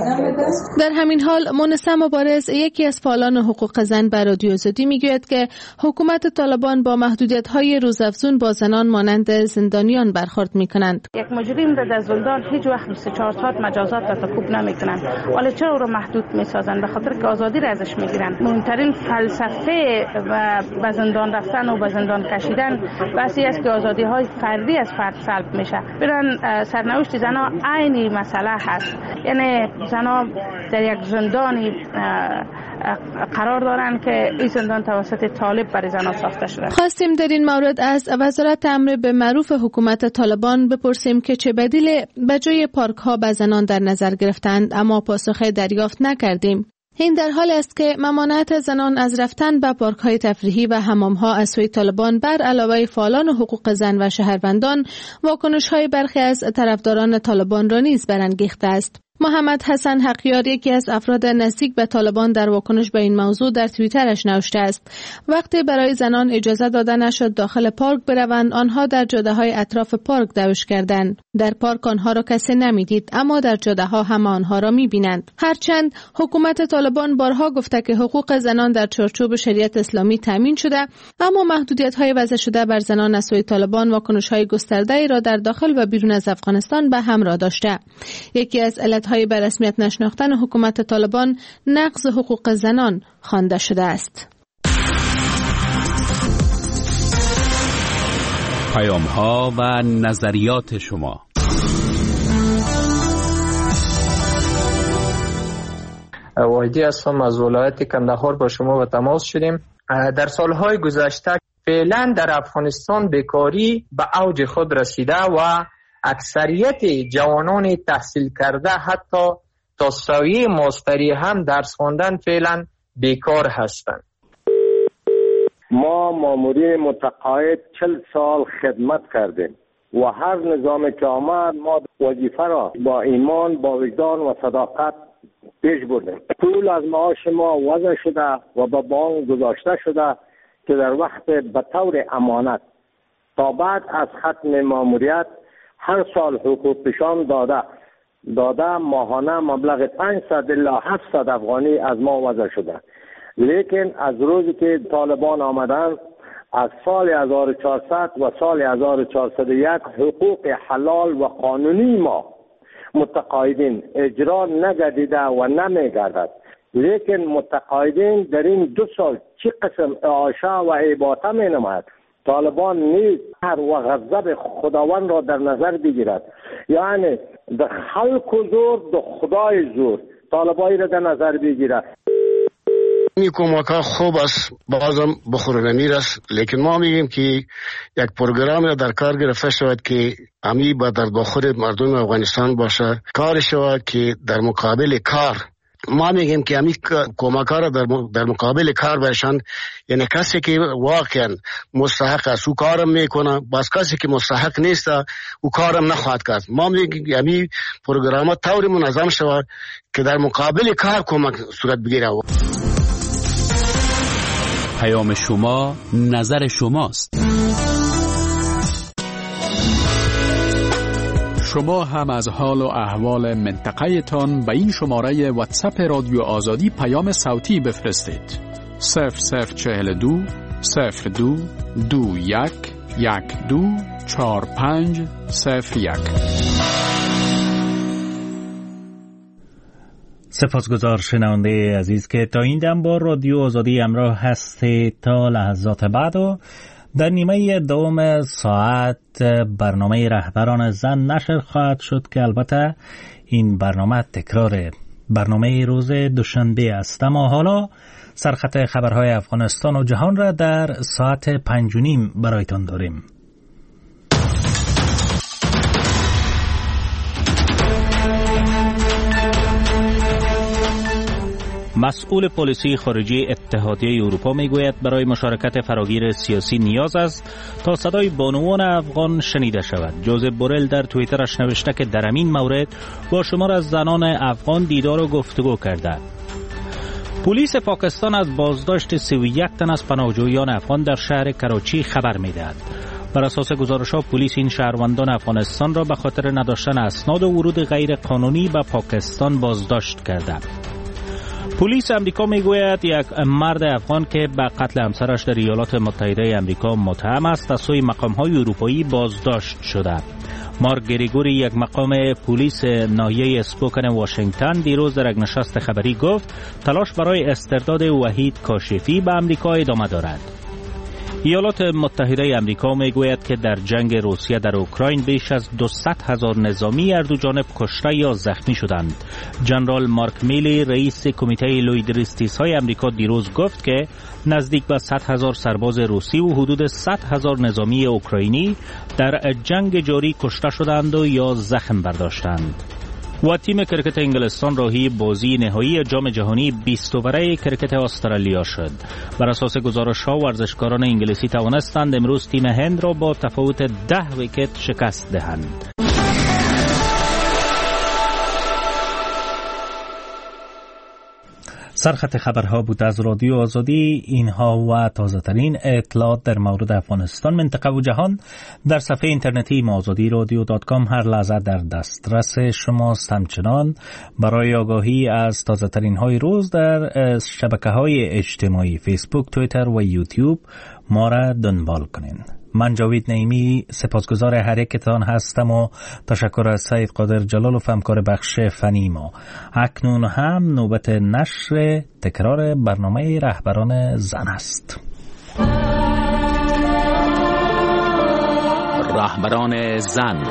در همین حال مونسه مبارز یکی از فعالان حقوق زن به رادیو آزادی میگوید که حکومت طالبان با محدودیت‌های روزافزون با زنان مانند زندانیان برخورد میکنند. یک مجرم را در زندان هیچ وقت سه چهار ساعت مجازات را تکوب نمیکنند، ولی چرا او را محدود میسازند؟ به خاطر که آزادی را ازش میگیرند. مهمترین فلسفه و به زندان رفتن و به زندان کشیدن بحثی است که آزادی های فردی از فرد سلب میشه. برن سرنوشت زنا عینی مسئله هست، یعنی زنا در یک زندانی قرار دارند که این زندان توسط طالب برای زنان ساخته شده. خواستیم در این مورد از وزارت امر به معروف حکومت طالبان بپرسیم که چه بدیل به جای پارک ها به زنان در نظر گرفتند، اما پاسخ دریافت نکردیم. این در حال است که ممانعت زنان از رفتن به پارک های تفریحی و حمام ها از سوی طالبان بر علاوه فعالان حقوق زن و شهروندان واکنش های برخی از طرفداران طالبان را نیز برانگیخته است. محمد حسن حقیار یکی از افراد نزدیک به طالبان در واکنش به این موضوع در توییترش نوشته است: وقتی برای زنان اجازه داده نشد داخل پارک بروند، آنها در جاده‌های اطراف پارک دوش کردند. در پارک آنها را کسی نمیدید، اما در جاده‌ها هم آنها را می‌بینند. هرچند حکومت طالبان بارها گفته که حقوق زنان در چارچوب شریعت اسلامی تامین شده، اما محدودیت‌های وضع شده بر زنان از سوی طالبان واکنش‌های گسترده‌ای را در داخل و بیرون از افغانستان به همراه داشته. یکی از علت های به رسمیت نشناختن حکومت طالبان نقض حقوق زنان خوانده شده است. پیام ها و نظریات شما. واحدی هستم از ولایت کندهار، با شما به تماس شدیم. در سالهای گذشته فعلا در افغانستان بیکاری به اوج خود رسیده و اکثریت جوانان تحصیل کرده حتی تا سویه ماستری هم درس خواندن فعلا بیکار هستند. ما مامورین متقاعد چل سال خدمت کردیم و هر نظام که آمد ما وظیفه را با ایمان، با وجدان و صداقت پیش بردیم. پول از معاش ما وضع شده و به بانک گذاشته شده که در وقت به طور امانت تا بعد از ختم ماموریت هر سال حقوق پیشان داده داده ماهانه مبلغ پانصد الی هفتصد افغانی از ما وضع شده. لیکن از روزی که طالبان آمدن از سال هزار و چهارصد و سال هزار و چهارصد و یک حقوق حلال و قانونی ما متقاعدین اجرا نگردیده و نمیگردد. لیکن متقاعدین در این دو سال چه قسم اعاشه و اباطه می نماید. طالبان نیز هر و غضب خداوند را در نظر بگیرد، یعنی در خلق و زور در خدای زور طالبایی را در نظر بگیرد. این کمک خوب است، بازم بخورنمیر است، لیکن ما میگیم که یک پروگرام را در کار گرفته شود که امی با در داخل مردم افغانستان باشه، کار شود که در مقابل کار ما میگیم که همین کمک‌ها را در در مقابل کار برشان، یعنی کسی که واقعا مستحق است او کارم میکنه، بس کسی که مستحق نیست او کارم نخواهد کرد. ما میگیم که همین پروگرام طوری منظم شود که در مقابل کار کمک صورت بگیره. پیام شما نظر شماست. شما هم از حال و احوال منطقه تان به این شماره واتساپ رادیو آزادی پیام صوتی بفرستید. صفر صفر چهل دو صفر دو دو یک یک دو چهار پنج صفر یک. سپاسگزار شنونده عزیز که تا این دم با رادیو آزادی همراه هستید. تا لحظات بعد و در نیمه دوم ساعت برنامه رهبران زن نشر خواهد شد که البته این برنامه تکرار برنامه روز دوشنبه است. اما حالا سرخط خبرهای افغانستان و جهان را در ساعت پنج و نیم برایتان داریم. مسئول پلیسی خارجی اتحادیه اروپا میگوید برای مشارکت فراگیر سیاسی نیاز است تا صدای بانوان افغان شنیده شود. جوزف بورل در توییترش نوشته که در این مورد با شمار از زنان افغان دیدار و گفتگو کرده. پلیس پاکستان از بازداشت سی و یک تن از پناهجویان افغان در شهر کراچی خبر میدهد. بر اساس گزارش‌ها پلیس این شهروندان افغانستان را به خاطر نداشتن اسناد و ورود غیر قانونی به پاکستان بازداشت کرده. پلیس امریکا میگوید یک مرد افغان که به قتل همسرش در ایالات متحده امریکا متهم است از سوی مقام‌های اروپایی بازداشت شده. مارک گریگوری، یک مقام پلیس ناحیه اسپوکن واشنگتن، دیروز در یک نشست خبری گفت تلاش برای استرداد وحید کاشفی به امریکا ادامه دارد. ایالات متحده امریکا میگوید که در جنگ روسیه در اوکراین بیش از دویست هزار نظامی هر دو جانب کشته یا زخمی شدند. جنرال مارک میلی، رئیس کمیته لویدریستیس های امریکا، دیروز گفت که نزدیک به صد هزار سرباز روسی و حدود صد هزار نظامی اوکراینی در جنگ جاری کشته شدند و یا زخم برداشتند. و تیم کرکت انگلستان راهی بازی نهایی جام جهانی بیست اووره کرکت استرالیا شد. بر اساس گزارش‌ها ورزشکاران انگلیسی توانستند امروز تیم هند را با تفاوت ده ویکت شکست دهند. سرخط خبرها بود از رادیو آزادی. اینها و تازه ترین اطلاعات در مورد افغانستان، منطقه و جهان در صفحه اینترنتی ما آزادی رادیو دات کام هر لحظه در دسترس شماست. همچنان برای آگاهی از تازه ترین های روز در شبکه های اجتماعی فیسبوک، توییتر و یوتیوب ما را دنبال کنین. من جاوید نعیمی سپاسگزار هر یکتان هستم و تشکر از سید قادر جلال و همکار بخش فنی ما. اکنون هم نوبت نشر تکرار برنامه رهبران زن است. رهبران زن.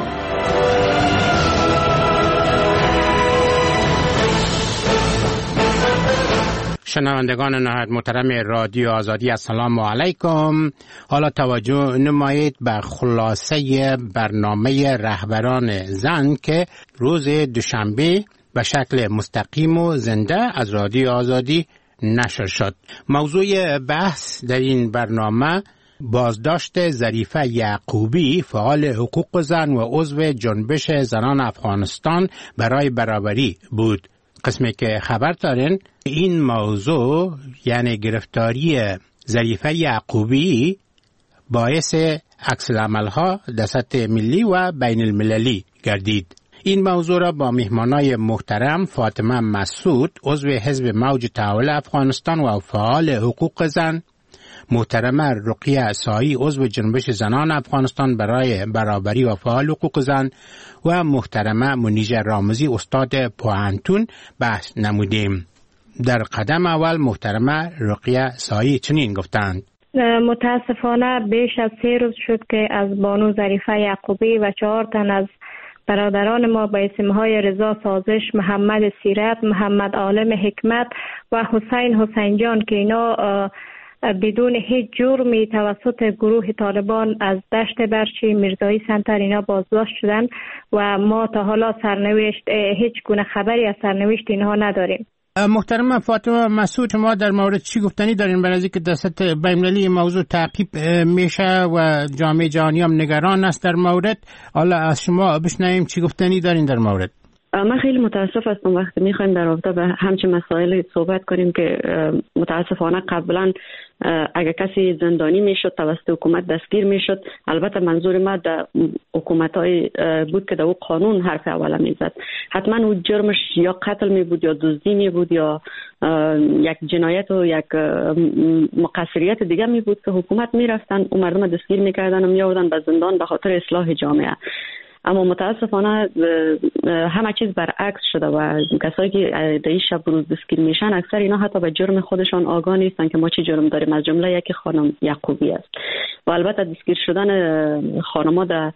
شنوندگان نهایت محترم رادیو آزادی، السلام علیکم. حالا توجه نمایید به خلاصه برنامه رهبران زن که روز دوشنبه به شکل مستقیم و زنده از رادیو آزادی نشر شد. موضوع بحث در این برنامه بازداشت ظریفه یعقوبی، فعال حقوق زن و عضو جنبش زنان افغانستان برای برابری بود. قسمی که خبر دارین این موضوع یعنی گرفتاری ظریفه یعقوبی باعث عکس العمل‌ها در سطح ملی و بین المللی گردید. این موضوع را با مهمانای محترم فاطمه مسعود، عضو حزب موج تحول افغانستان و فعال حقوق زن، محترمه رقیه سایی، عضو جنبش زنان افغانستان برای برابری و فعال حقوق زن، و محترمه منیژه رامزی، استاد پوهنتون بحث نمودیم. در قدم اول محترمه رقیه سایی چنین گفتند: متاسفانه بیش از سه روز شد که از بانو ظریفه یعقوبی و چهار تن از برادران ما به اسمهای رضا سازش، محمد سیرت، محمد عالم حکمت و حسین حسین جان که اینا بدون هیچ جرمی توسط گروه طالبان از دشت برچی میرزایی سنتر اینا بازداشت شدن و ما تا حالا سرنوشت هیچ گونه خبری از سرنوشت اینها نداریم. محترم فاطمه مسعود، شما در مورد چی گفتنی دارین؟ به نظر که دست بین‌المللی موضوع تعقیب میشه و جامعه جهانی هم نگران است در مورد. حالا از شما بشنویم چی گفتنی دارین در مورد. من خیلی متاسف هستم وقتی میخوایم در رابطه به همچین مسائل صحبت کنیم که متاسفانه قبلا اگر کسی زندانی میشد توسط حکومت دستگیر میشد، البته منظور ما در حکومت‌های بود که در او قانون حرف اوله میزد، حتما او جرمش یا قتل می بود یا دزدی می بود یا یک جنایت و یک مقصریت دیگه می بود که حکومت میرفتن و مردم دستگیر میکردن و میآوردن به زندان به خاطر اصلاح جامعه. اما متاسفانه همه چیز برعکس شده و کسایی که در این شب روز دستگیر میشن اکثر اینا حتی به جرم خودشان آگاه نیستن که ما چی جرم داریم، از جمله یکی خانم یعقوبی است. و البته دستگیر شدن خانم‌ها در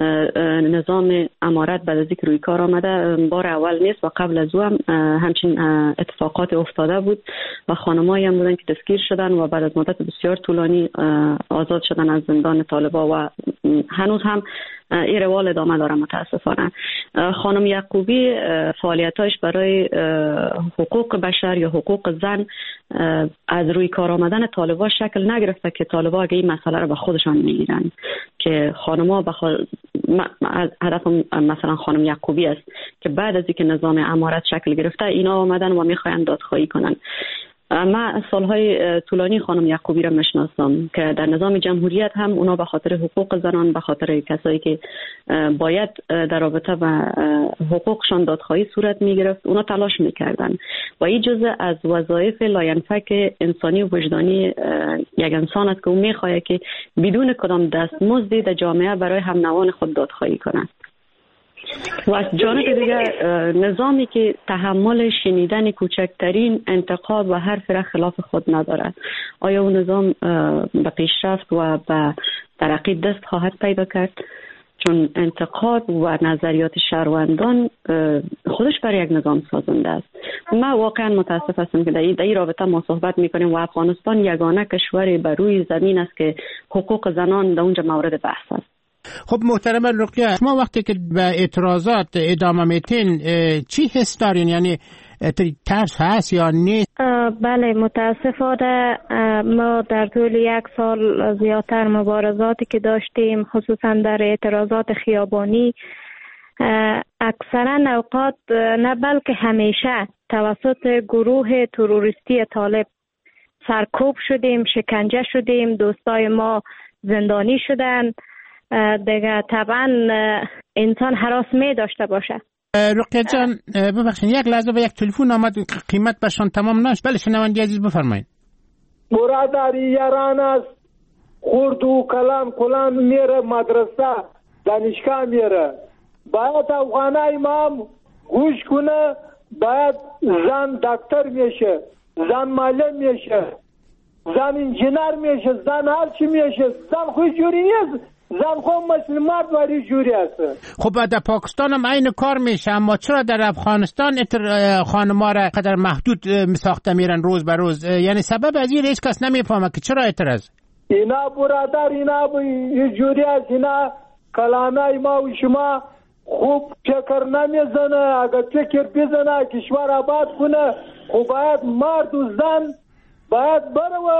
نظام امارت بعد از اینکه روی کار آمده بار اول نیست و قبل از او هم همچین اتفاقات افتاده بود و خانمایی هم بودن که دستگیر شدن و بعد از مدت بسیار طولانی آزاد شدن از زندان طالبا و هنوز هم این روال ادامه داره. متاسفانه خانم یعقوبی فعالیتاش برای حقوق بشر یا حقوق زن از روی کار آمدن طالبا شکل نگرفته که طالبا اگه این مسئله رو به خودشان میگیرن که خانم‌ها بخ... هدف مثلا خانم یعقوبی است که بعد از اینکه نظام امارت شکل گرفته اینا آمدن و میخواین دادخواهی کنن. من سالهای طولانی خانم یعقوبی را میشناسم که در نظام جمهوریت هم اونا به خاطر حقوق زنان، به خاطر کسایی که باید در رابطه با حقوقشان دادخواهی صورت میگرفت اونا تلاش میکردن و این جزء از وظایف لاینفک انسانی و وجدانی یک انسان است که او میخواهد که بدون کدام دستمزدی در جامعه برای هم نوان خود دادخواهی کنند. و از جانب دیگه نظامی که تحمل شنیدن کوچکترین انتقاد و حرف را خلاف خود ندارد، آیا اون نظام به پیشرفت و به ترقی دست خواهد پیدا کرد؟ چون انتقاد و نظریات شهروندان خودش برای یک نظام سازنده است. من واقعا متاسف هستم که در این رابطه ما صحبت میکنیم و افغانستان یگانه کشور بر روی زمین است که حقوق زنان در اونجا مورد بحث است. خب محترم رقیه، شما وقتی که به اعتراضات ادامه میتین چی حس دارین؟ یعنی ترس هست یا نیست؟ بله متاسفانه ما در طول یک سال زیادتر مبارزاتی که داشتیم خصوصا در اعتراضات خیابانی اکثرا اوقات نه بلکه همیشه توسط گروه تروریستی طالب سرکوب شدیم، شکنجه شدیم، دوستای ما زندانی شدن. دیگه طبعا انسان هراس می داشته باشه. رقیه جان ببخشید یک لحظه به یک تلفن آمد قیمت برشان تمام نشد. بله شنونده عزیز بفرمایید. برادری یاران است، خورد و کلام کلان میره مدرسه دانشگاه میره، باید افغان امام گوش کنه، باید زن دکتر میشه، زن معلم میشه، زن انجینر میشه، زن هر چی میشه، زن خوش جوری نیست، زن خو مسلمات واری جوری است. خب در پاکستان هم این کار میشه، اما چرا در افغانستان خانم‌ها را قدر محدود ساخته میرن روز به روز؟ یعنی سبب از این هیچ کس نمیفهمه که چرا اعتراض؟ اینا برادر اینا جوری است، اینا کلامای ما و شما خوب فکر نمیزنه. اگر فکر بزنه کشور آباد کنه خب باید مرد و زن باید بره و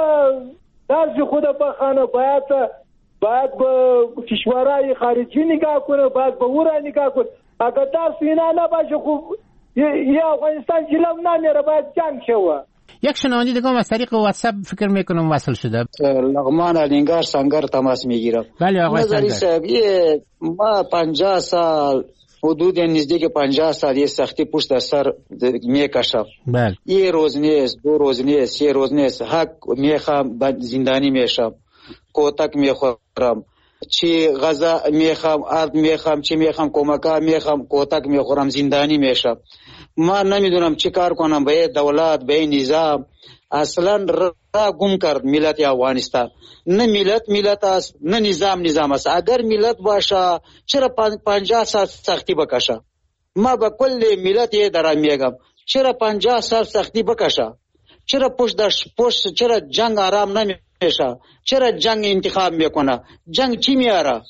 درس خود بخانه، باید باید به کشورهای خارجی نگاه کنه، باید به او را نگاه کنه. اگر درس اینا نباشه خوب یه افغانستان جلو نمیره، باید جنگ شوه. یک شنونده دیگه از طریق واتساپ فکر میکنم وصل شده. لغمان الینگار سنگر تماس میگیرم. بله آقای سنگر. ما پنجاه سال حدود نزدیک پنجاه سال یه سختی پشت سر میکشم. بله. یه روز نیست، دو روز نیست، یه روز نیست، حق میخوام زندانی میشم، کوتک میخورم، چی غذا میخوام، آرد میخوام، چی میخوام، کمکا میخوام، کوتک میخورم، زندانی میشم. ما نمیدونم چی کار کنم به دولت، به نظام. اصلا را گم کرد ملت افغانستان. نه ملت ملت است، نه نظام نظام است. اگر ملت باشه چرا پنجاه سال سختی بکشه؟ ما به کل ملت یه درم میگم چرا پنجاه سال سختی بکشه؟ چرا پشت دش پشت چرا جنگ آرام نمیشه؟ چرا جنگ انتخاب میکنه؟ جنگ چی میاره؟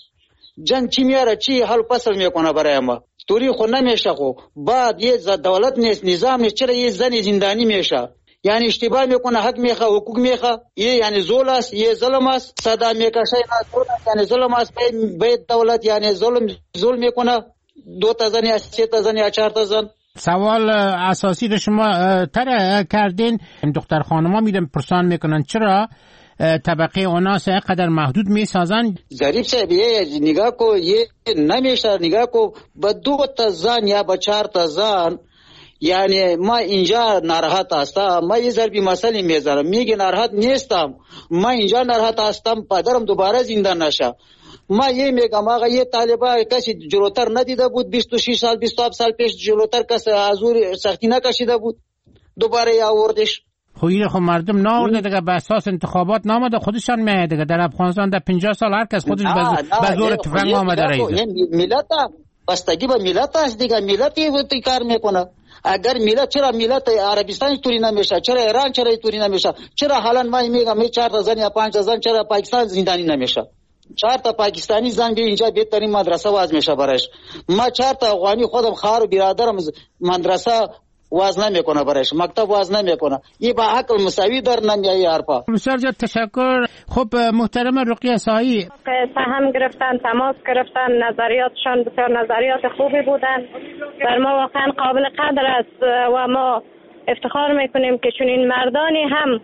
جنگ چی میاره چی حل فصل میکنه برای ما. طوری خود نمیشه خو بعد یه دولت نیست نظام نیست چرا یه زن زندانی میشه؟ یعنی اشتباه میکنه حق میخواه حقوق میخواه یه یعنی زول است یه ظلم است صدا میکشه یعنی ظلم است باید دولت یعنی ظلم ظلم میکنه دو تا زن یا سه تا زن یا چهار تا زن. سوال اساسی رو شما تر کردین. دختر خانما میدن پرسان میکنن چرا طبقه اوناس قدر محدود میسازن. ظریف صاحب یه نگاه کو یه نمیشه نگاه کو با دو تا زن یا با چهار تا زن یعنی ما اینجا ناراحت هستم ما یه ضربی مسئله میذارم میگه ناراحت نیستم ما اینجا ناراحت هستم پدرم دوباره زنده نشه. ما یه میگم آقا یه طالبا کسی جلوتر ندیده بود بیست و شش سال بیست و هفت سال پیش جلوتر کسی حضور سختی نکشیده بود دوباره آوردش. خب این خب مردم ناورده دیگه به اساس انتخابات نامده خودشان میاد دیگه. در افغانستان در پنجاه سال هر کس خودش به زور تفنگ آمده رئیس. ملت بستگی به ملت است دیگه. ملت این کار میکنه. اگر ملت چرا ملت عربستان توری نمیشه چرا ایران چرا توری نمیشه چرا حالا ما میگم چهار تا زن یا پنج تا زن چرا پاکستان زندانی نمیشه؟ چهار تا پاکستانی زن به اینجا بهترین مدرسه واز میشه برایش. ما چهار تا افغانی خودم خواهر و برادرم مدرسه واز نمیکنه برایش مکتب واز نمیکنه. این با عقل مساوی در نمیای حرفا. بسیار زیاد تشکر. خب محترم رقیه سایی سهم گرفتن تماس گرفتن نظریاتشان بسیار نظریات خوبی بودن بر ما واقعا قابل قدر است و ما افتخار میکنیم که چنین مردانی هم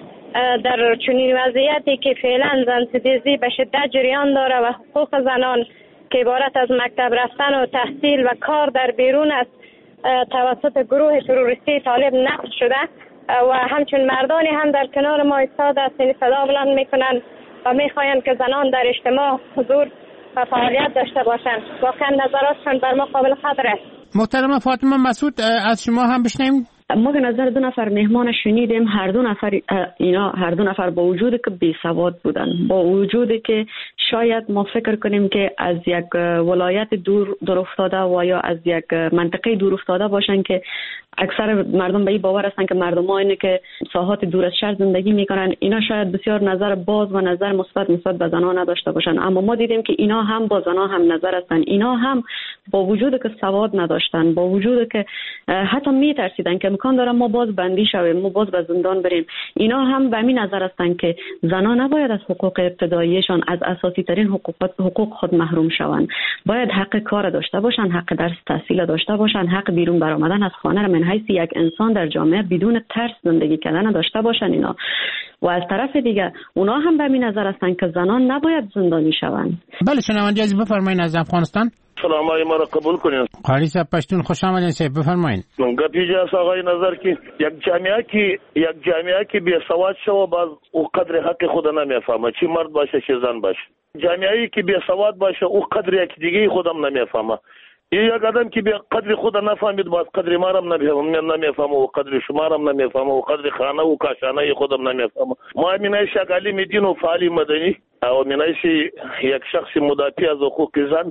در چنین وضعیتی که فعلا زن ستیزی به شدت جریان داره و حقوق زنان که عبارت از مکتب رفتن و تحصیل و کار در بیرون است توسط گروه تروریستی طالب نقض شده و همچون مردانی هم در کنار ما ایستاده است صدا بلند میکنن و میخواهند که زنان در اجتماع حضور و فعالیت داشته باشند. واقعا نظراتشان بر ما قابل قدر است. محترم فاطمه مسعود از شما هم بشنویم. ما به نظر دو نفر مهمان شنیدیم هر دو نفر اینا هر دو نفر با وجودی که بی سواد بودن با وجودی که شاید ما فکر کنیم که از یک ولایت دور دور افتاده و یا از یک منطقه دور افتاده باشن که اکثر مردم به این باور هستن که مردم‌ها اینه که ساحات دور از شهر زندگی میکنن اینا شاید بسیار نظر باز و نظر مثبت نسبت به زنان نداشته باشن اما ما دیدیم که اینا هم با زنان هم نظر هستن. اینا هم با وجودی که سواد نداشتن با وجودی که حتی میترسیدن که امکان داره ما باز بندی شویم ما باز به زندان بریم اینا هم به این نظر هستن که زنان نباید از حقوق ابتداییشان از اساسی ترین حقوق حقوق خود محروم شوند. باید حق کار داشته باشن حق درس تحصیل داشته باشن حق بیرون برآمدن از خانه من حیث یک انسان در جامعه بدون ترس زندگی کردن داشته باشن اینا. و از طرف دیگه اونا هم به این نظر هستن که زنان نباید زندانی شوند. بله شنونده عزیز بفرمایید از افغانستان. سلام علیکم ما را قبول کنید. قاری صاحب پشتون خوش آمدید صاحب بفرمایید. گپی جاس آقای نظر کی یک جامعه کی یک جامعه کی بی سواد شو باز او قدر حق خود نمیفهمه چی مرد باشه چی زن باشه. جامعه‌ای که بی سواد باشه او قدر یک دیگه خودم نمیفهمه. یک آدم که به قدر خود نفهمید باز قدر ما هم نمیفهمه و قدر شما هم نمیفهمه و قدر خانه و کاشانه خودم نمیفهمه. ما مینای شغالی میدین و فعالی مدنی او مینای یک شخص مدافع از حقوق زن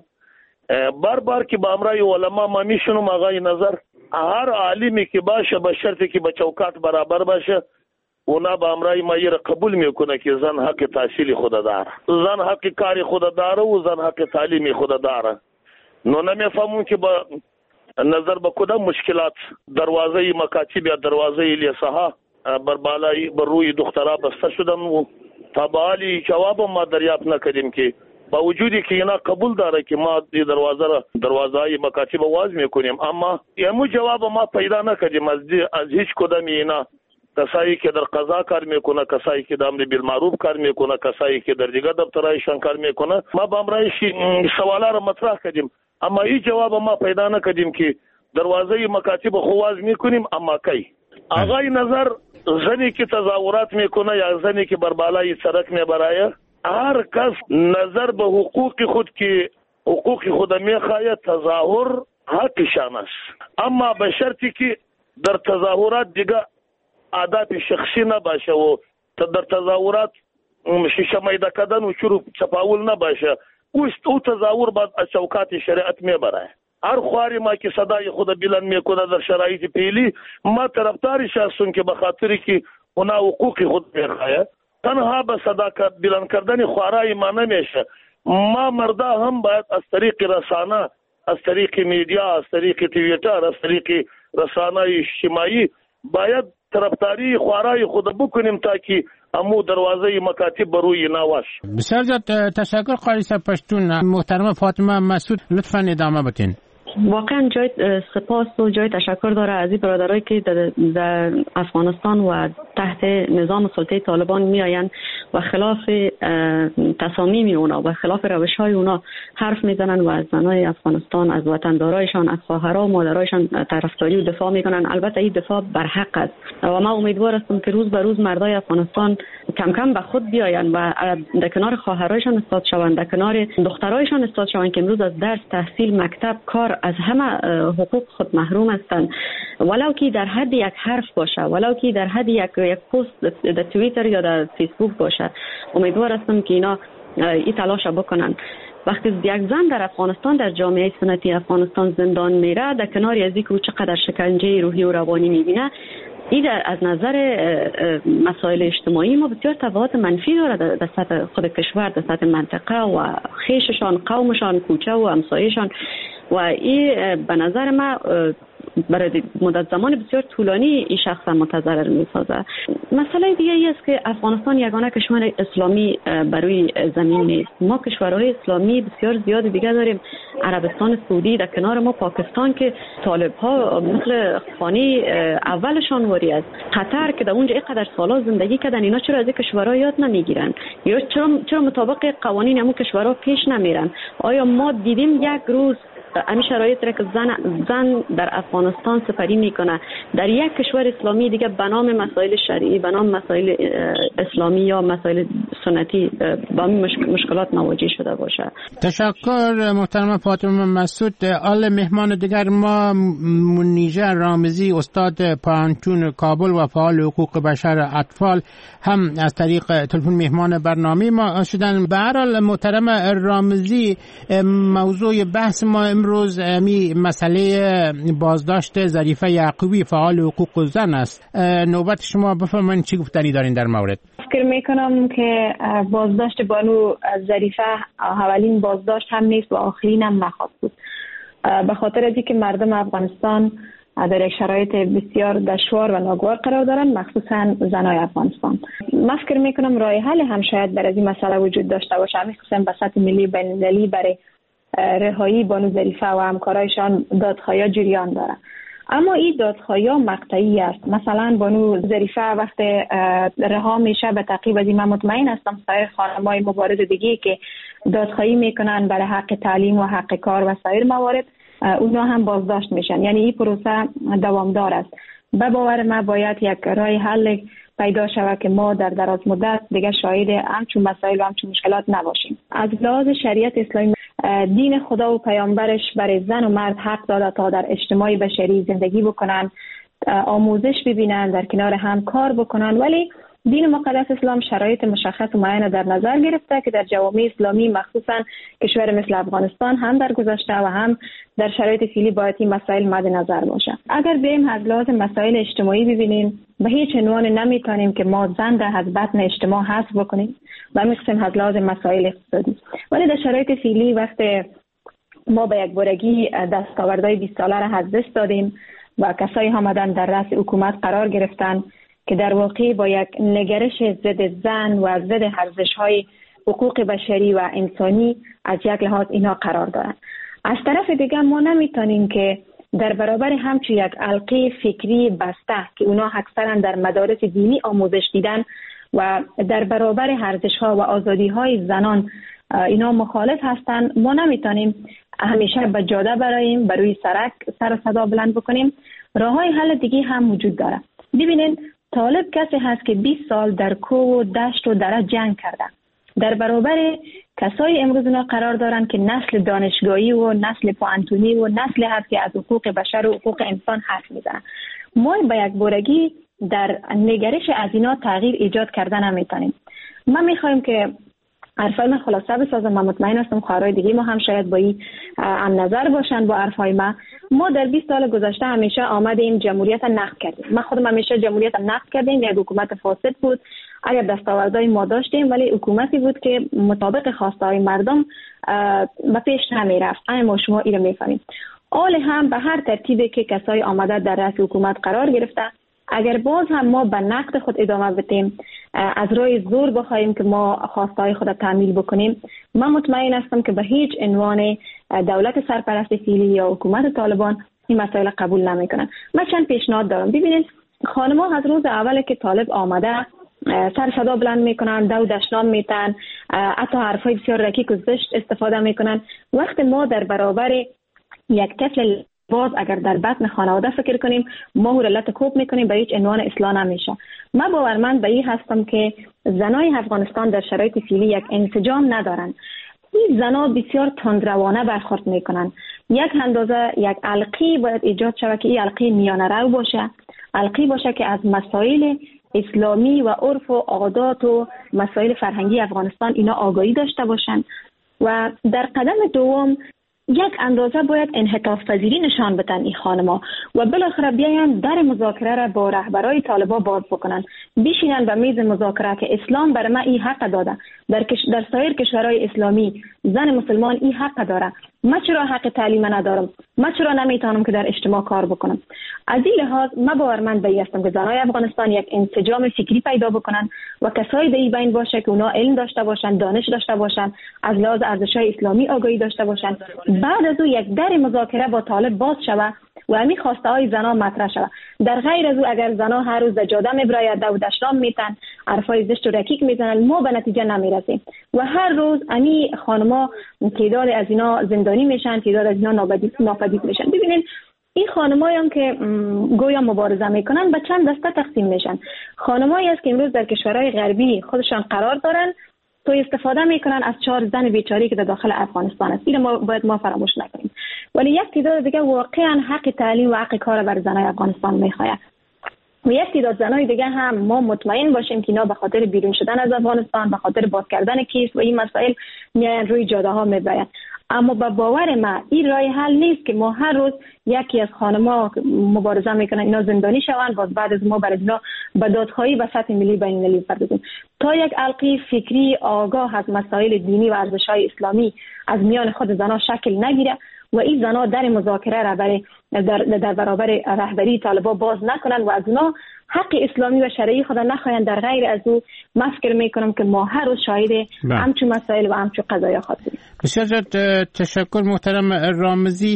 بار بار که با امرای علما ما میشنم آقای نظر هر عالمی که باشه به شرطی که به چوکات برابر باشه اونا با امرای ما یه قبول میکنه که زن حق تحصیل خود داره زن حق کاری خود داره و زن حق تعلیمی خود داره. نو نمیفهمون که با نظر به کدام مشکلات دروازه مکاتب یا دروازه لیسها بر بالای بر روی دخترها بسته شدن و تا به حالی جواب ما دریافت نکردیم که با وجودی که اینا قبول داره که ما دی دروازه را دروازه های مکاتب واز میکنیم اما یمو جواب ما پیدا نکردیم از از هیچ کدام اینا کسایی که در قضا کار میکنه کسایی که در امر بالمعروف کار میکنه کسایی که در دیگه دفترایشان کار میکنه ما با امرایش سوالا را مطرح کردیم اما این جواب ما پیدا نکردیم که دروازه مکاتب خواز میکنیم اما کی آقای نظر زنی که تظاهرات میکنه یا زنی که بر بالای سرک میبرایه هر کس نظر به حقوق خود که حقوق خود میخواهد تظاهر حقشان است اما به شرطی که در تظاهرات دیگه آداب شخصی نباشه و در تظاهرات شیشه میده کردن و چروب چپاول نباشه او تظاهر باید از چوکات شریعت میبره. هر خواری ما که صدای خود بلند میکنه در شرایط پیلی ما طرفدارش هستیم که به خاطری که اونا حقوق خود میخواهد تنها به صدا بلند کردن خوارای ما نمیشه ما مردا هم باید از طریق رسانه، از طریق میدیا، از طریق توییتر، از طریق رسانه اجتماعی باید طرفداری خوارای خود بکنیم تا که امو دروازه مکاتب بروی نواش. بسیار زیاد تشکر قاری صاحب پشتون. محترم فاطمه مسعود لطفاً ادامه بدین. واقعا جای سپاس و جای تشکر داره از این برادرایی که در افغانستان و تحت نظام سلطه طالبان می آیند و خلاف تصامیم اونا و خلاف روش های اونا حرف میزنن و از زنای افغانستان، از وطندارایشان، از خواهرها و مادرایشان طرفداری و دفاع میکنن. البته این دفاع بر حق است و ما امیدوار هستم که روز به روز مردای افغانستان کم کم به خود بیاین و در کنار خواهرایشان استاد شوند، در کنار دخترایشان استاد شوند که امروز از درس، تحصیل، مکتب، کار از همه حقوق خود محروم هستند. ولو که در حد یک حرف باشه، ولو که در حد یک یک پست در توییتر یا در فیسبوک باشه. امیدوار هستم که اینا این تلاش بکنن. وقتی یک زن در افغانستان، در جامعه سنتی افغانستان زندان میره، در کنار از اینکه چقدر شکنجه روحی و روانی میبینه، این از نظر مسائل اجتماعی ما بسیار تبعات منفی داره در سطح خود کشور، در سطح منطقه و خیششان، قومشان، کوچه و همسایه‌شان. و این به نظر ما برای مدت زمان بسیار طولانی این شخص متضرر می‌سازه. مسئله دیگه ای است که افغانستان یگانه کشور اسلامی بروی زمین نیست. ما کشورهای اسلامی بسیار زیاد دیگه داریم. عربستان سعودی، در کنار ما پاکستان که طالب‌ها مثل خانه اولشان واری است. قطر که در اونجا اینقدر سالا زندگی کردن، اینا چرا از این کشورها یاد نمیگیرن؟ یا چرا چرا مطابق قوانین همون کشورها پیش نمیرن؟ آیا ما دیدیم یک روز همین شرایط را که زن زن در افغانستان سپری میکنه در یک کشور اسلامی دیگه به نام مسائل شرعی، به نام مسائل اسلامی یا مسائل سنتی با این مشکلات مواجه شده باشه؟ تشکر محترم فاطمه مسعود. آل مهمان دیگر ما منیژه رامزی، استاد پانتون کابل و فعال حقوق بشر اطفال، هم از طریق تلفن مهمان برنامه ما شدن. به هر حال محترم رامزی، موضوع بحث ما امروز می مسئله بازداشت ظریفه یعقوبی، فعال حقوق زن است. نوبت شما، بفرمایید چی گفتنی دارین در مورد؟ فکر میکنم که بازداشت بانو ظریفه اولین بازداشت هم نیست و آخرین هم نخواهد بود، به خاطر از اینکه مردم افغانستان در یک شرایط بسیار دشوار و ناگوار قرار دارن، مخصوصا زنای افغانستان. من فکر میکنم راه حل هم شاید برای این مسئله وجود داشته باشه، مخصوصا به سطح ملی بین المللی برای رهایی بانو ظریفه و همکارایشان دادخواهی جریان داره. اما این دادخواهی مقطعی است. مثلا بانو ظریفه وقت رها میشه به تعقیب از این من مطمئن هستم سایر خانم‌های مبارز دیگه که دادخواهی میکنن برای حق تعلیم و حق کار و سایر موارد، اونا هم بازداشت میشن. یعنی این پروسه دوامدار است. به باور من باید یک راه حل پیدا شود که ما در دراز مدت دیگه شاهد همچون مسائل و همچون مشکلات نباشیم. از لحاظ شریعت اسلامی، دین خدا و پیامبرش برای زن و مرد حق داده تا در اجتماع بشری زندگی بکنن، آموزش ببینن، در کنار هم کار بکنن، ولی دین مقدس اسلام شرایط مشخص و معین در نظر گرفته که در جوامع اسلامی مخصوصا کشور مثل افغانستان هم در گذشته و هم در شرایط فعلی باید این مسائل مد نظر باشه. اگر بریم از لحاظ مسائل اجتماعی ببینیم، به هیچ عنوان نمیتونیم که ما زن در از بطن اجتماع حذف بکنیم و می‌خوایم از لحاظ مسائل اقتصادی، ولی در شرایط فعلی وقت ما به یک بارگی دستاوردهای بیست ساله را از دست دادیم و کسایی آمدن در رأس حکومت قرار گرفتن که در واقع با یک نگرش ضد زن و ضد ارزش‌های حقوق بشری و انسانی از یک لحاظ اینا قرار دارن. از طرف دیگه ما نمیتونیم که در برابر همچون یک حلقه فکری بسته که اونا اکثرا در مدارس دینی آموزش دیدن و در برابر ارزش‌ها و آزادی‌های زنان اینا مخالف هستن، ما نمیتونیم همیشه به جاده برایم، بروی سرک سر و صدا بلند بکنیم. راه‌های حل دیگه هم وجود داره. ببینید طالب کسی هست که بیست سال در کوه و دشت و دره جنگ کرده، در برابر کسایی امروز اینا قرار دارن که نسل دانشگاهی و نسل پوانتونی و نسل هست که از حقوق بشر و حقوق انسان حرف میزنن. ما به یک بارگی در نگرش از اینا تغییر ایجاد کردن نمیتونیم. ما میخوایم که حرفای من خلاصه بسازم. من مطمئن هستم خواهرای دیگه ما هم شاید با این هم نظر باشن با حرفای ما. ما در بیست سال گذشته همیشه آمدیم جمهوریت نقد کردیم. من خودم همیشه جمهوریت نقد کردیم. یک حکومت فاسد بود. اگر دستاوردهای ما داشتیم ولی حکومتی بود که مطابق خواسته های مردم به پیش نمی رفت. اما شما این رو میفهمید. آل هم به هر ترتیبی که کسای آمده در رأس حکومت قرار گرفته، اگر باز هم ما به نقد خود ادامه بدیم، از روی زور بخوایم که ما خواستهای خود تعمیل بکنیم، من مطمئن هستم که به هیچ عنوان دولت سرپرست فعلی یا حکومت طالبان این مسائل قبول نمیکنن. من چند پیشنهاد دارم. ببینید خانم‌ها از روز اول که طالب آمده سر صدا بلند میکنن، دو دشنام میتن، حتی حرفای بسیار رکیک و زشت استفاده میکنن. وقت ما در برابر یک طفل باز اگر در بطن خانواده فکر کنیم، ما او را لطکوب میکنیم، به هیچ عنوان اصلاح نمیشه. من باورمند به این هستم که زنای افغانستان در شرایط فعلی یک انسجام ندارن. این زنا بسیار تندروانه برخورد میکنن. یک اندازه یک علقی باید ایجاد شود که این علقی میانه رو باشه، علقی باشه که از مسائل اسلامی و عرف و عادات و مسائل فرهنگی افغانستان اینا آگاهی داشته باشن. و در قدم دوم یک اندازه باید انعطاف پذیری نشان بدن این خانما و بالاخره بیاین در مذاکره را با رهبرای طالبان باز بکنن، بشینن به میز مذاکره که اسلام بر ما این حق داده، در کش... در سایر کشورهای اسلامی زن مسلمان این حق داره. من چرا حق تعلیم ندارم؟ من چرا نمیتونم که در اجتماع کار بکنم؟ از این لحاظ من باورمند به این هستم که زنای افغانستان یک انسجام فکری پیدا بکنن و کسای در این بین باشه که اونا علم داشته باشن، دانش داشته باشن، از لحاظ ارزش‌های اسلامی آگاهی داشته باشن. بعد از او یک در مذاکره با طالب باز شود و همین خواسته های زنا مطرح شود. در غیر از او اگر زنا هر روز در جاده میبراید، دو دشنام میتن، حرفای زشت و رکیک میزنن، ما به نتیجه نمیرسیم و هر روز همین خانما تعداد از اینا زندانی میشن، تعداد از اینا ناپدید میشن. ببینید این خانمایی هم که گویا مبارزه میکنن به چند دسته تقسیم میشن. خانمایی است که امروز در کشورهای غربی خودشان قرار دارن، تو استفاده میکنن از چهار زن بیچاری که در داخل افغانستان است. این ما باید ما فراموش نکنیم. ولی یک تعداد دیگه واقعا حق تعلیم و حق کار بر زنای افغانستان میخواهد. و یک تعداد زنای دیگه هم ما مطمئن باشیم که اینا به خاطر بیرون شدن از افغانستان، به خاطر باز کردن کیست و این مسائل میان روی جاده ها میبرن. اما با باور ما این راه حل نیست که ما هر روز یکی از خانم‌ها مبارزه میکنن اینا زندانی شوند، باز بعد از ما برای اینا به دادخواهی و سطح ملی بین المللی بپردازیم. تا یک حلقه فکری آگاه از مسائل دینی و ارزش‌های اسلامی از میان خود زنها شکل نگیره و این زنها در مذاکره را برای در, در برابر رهبری طالبان باز نکنن و از اونا حق اسلامی و شرعی خود نخواهند، در غیر از او من فکر میکنم که ما هر روز شاهد همچون مسائل و همچون قضایا خواهیم. بسیار تشکر محترم رامزی.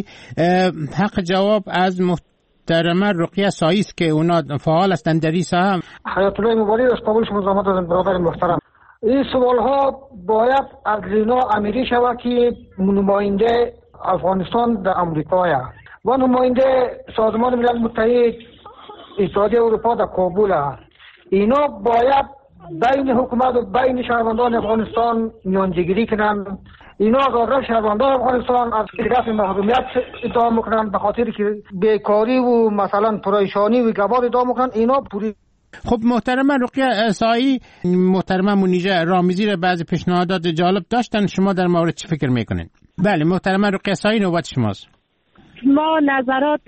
حق جواب از محترمه رقیه سایی است که اونا فعال هستند در این ساحه. حیات الله مبارک از قبول شما زحمت دادن برادر محترم. این سوال ها باید از لینا امیری شود که نماینده افغانستان در امریکا و نماینده سازمان ملل متحد اتحادیه اروپا در کابل. اینا باید بین حکومت و بین شهروندان افغانستان میانجیگیری کنن. اینا از شهروندان افغانستان از رفع محرومیت ادعا میکنن به خاطر که بیکاری و مثلا پریشانی و گبار ادعا میکنن. اینا پوری. خب محترم رقیه سایی، محترم منیژه رامزی را بعضی پیشنهادات جالب داشتن، شما در مورد چی فکر میکنین؟ بله محترم رقیه سایی نوبت شماست. ما نظرات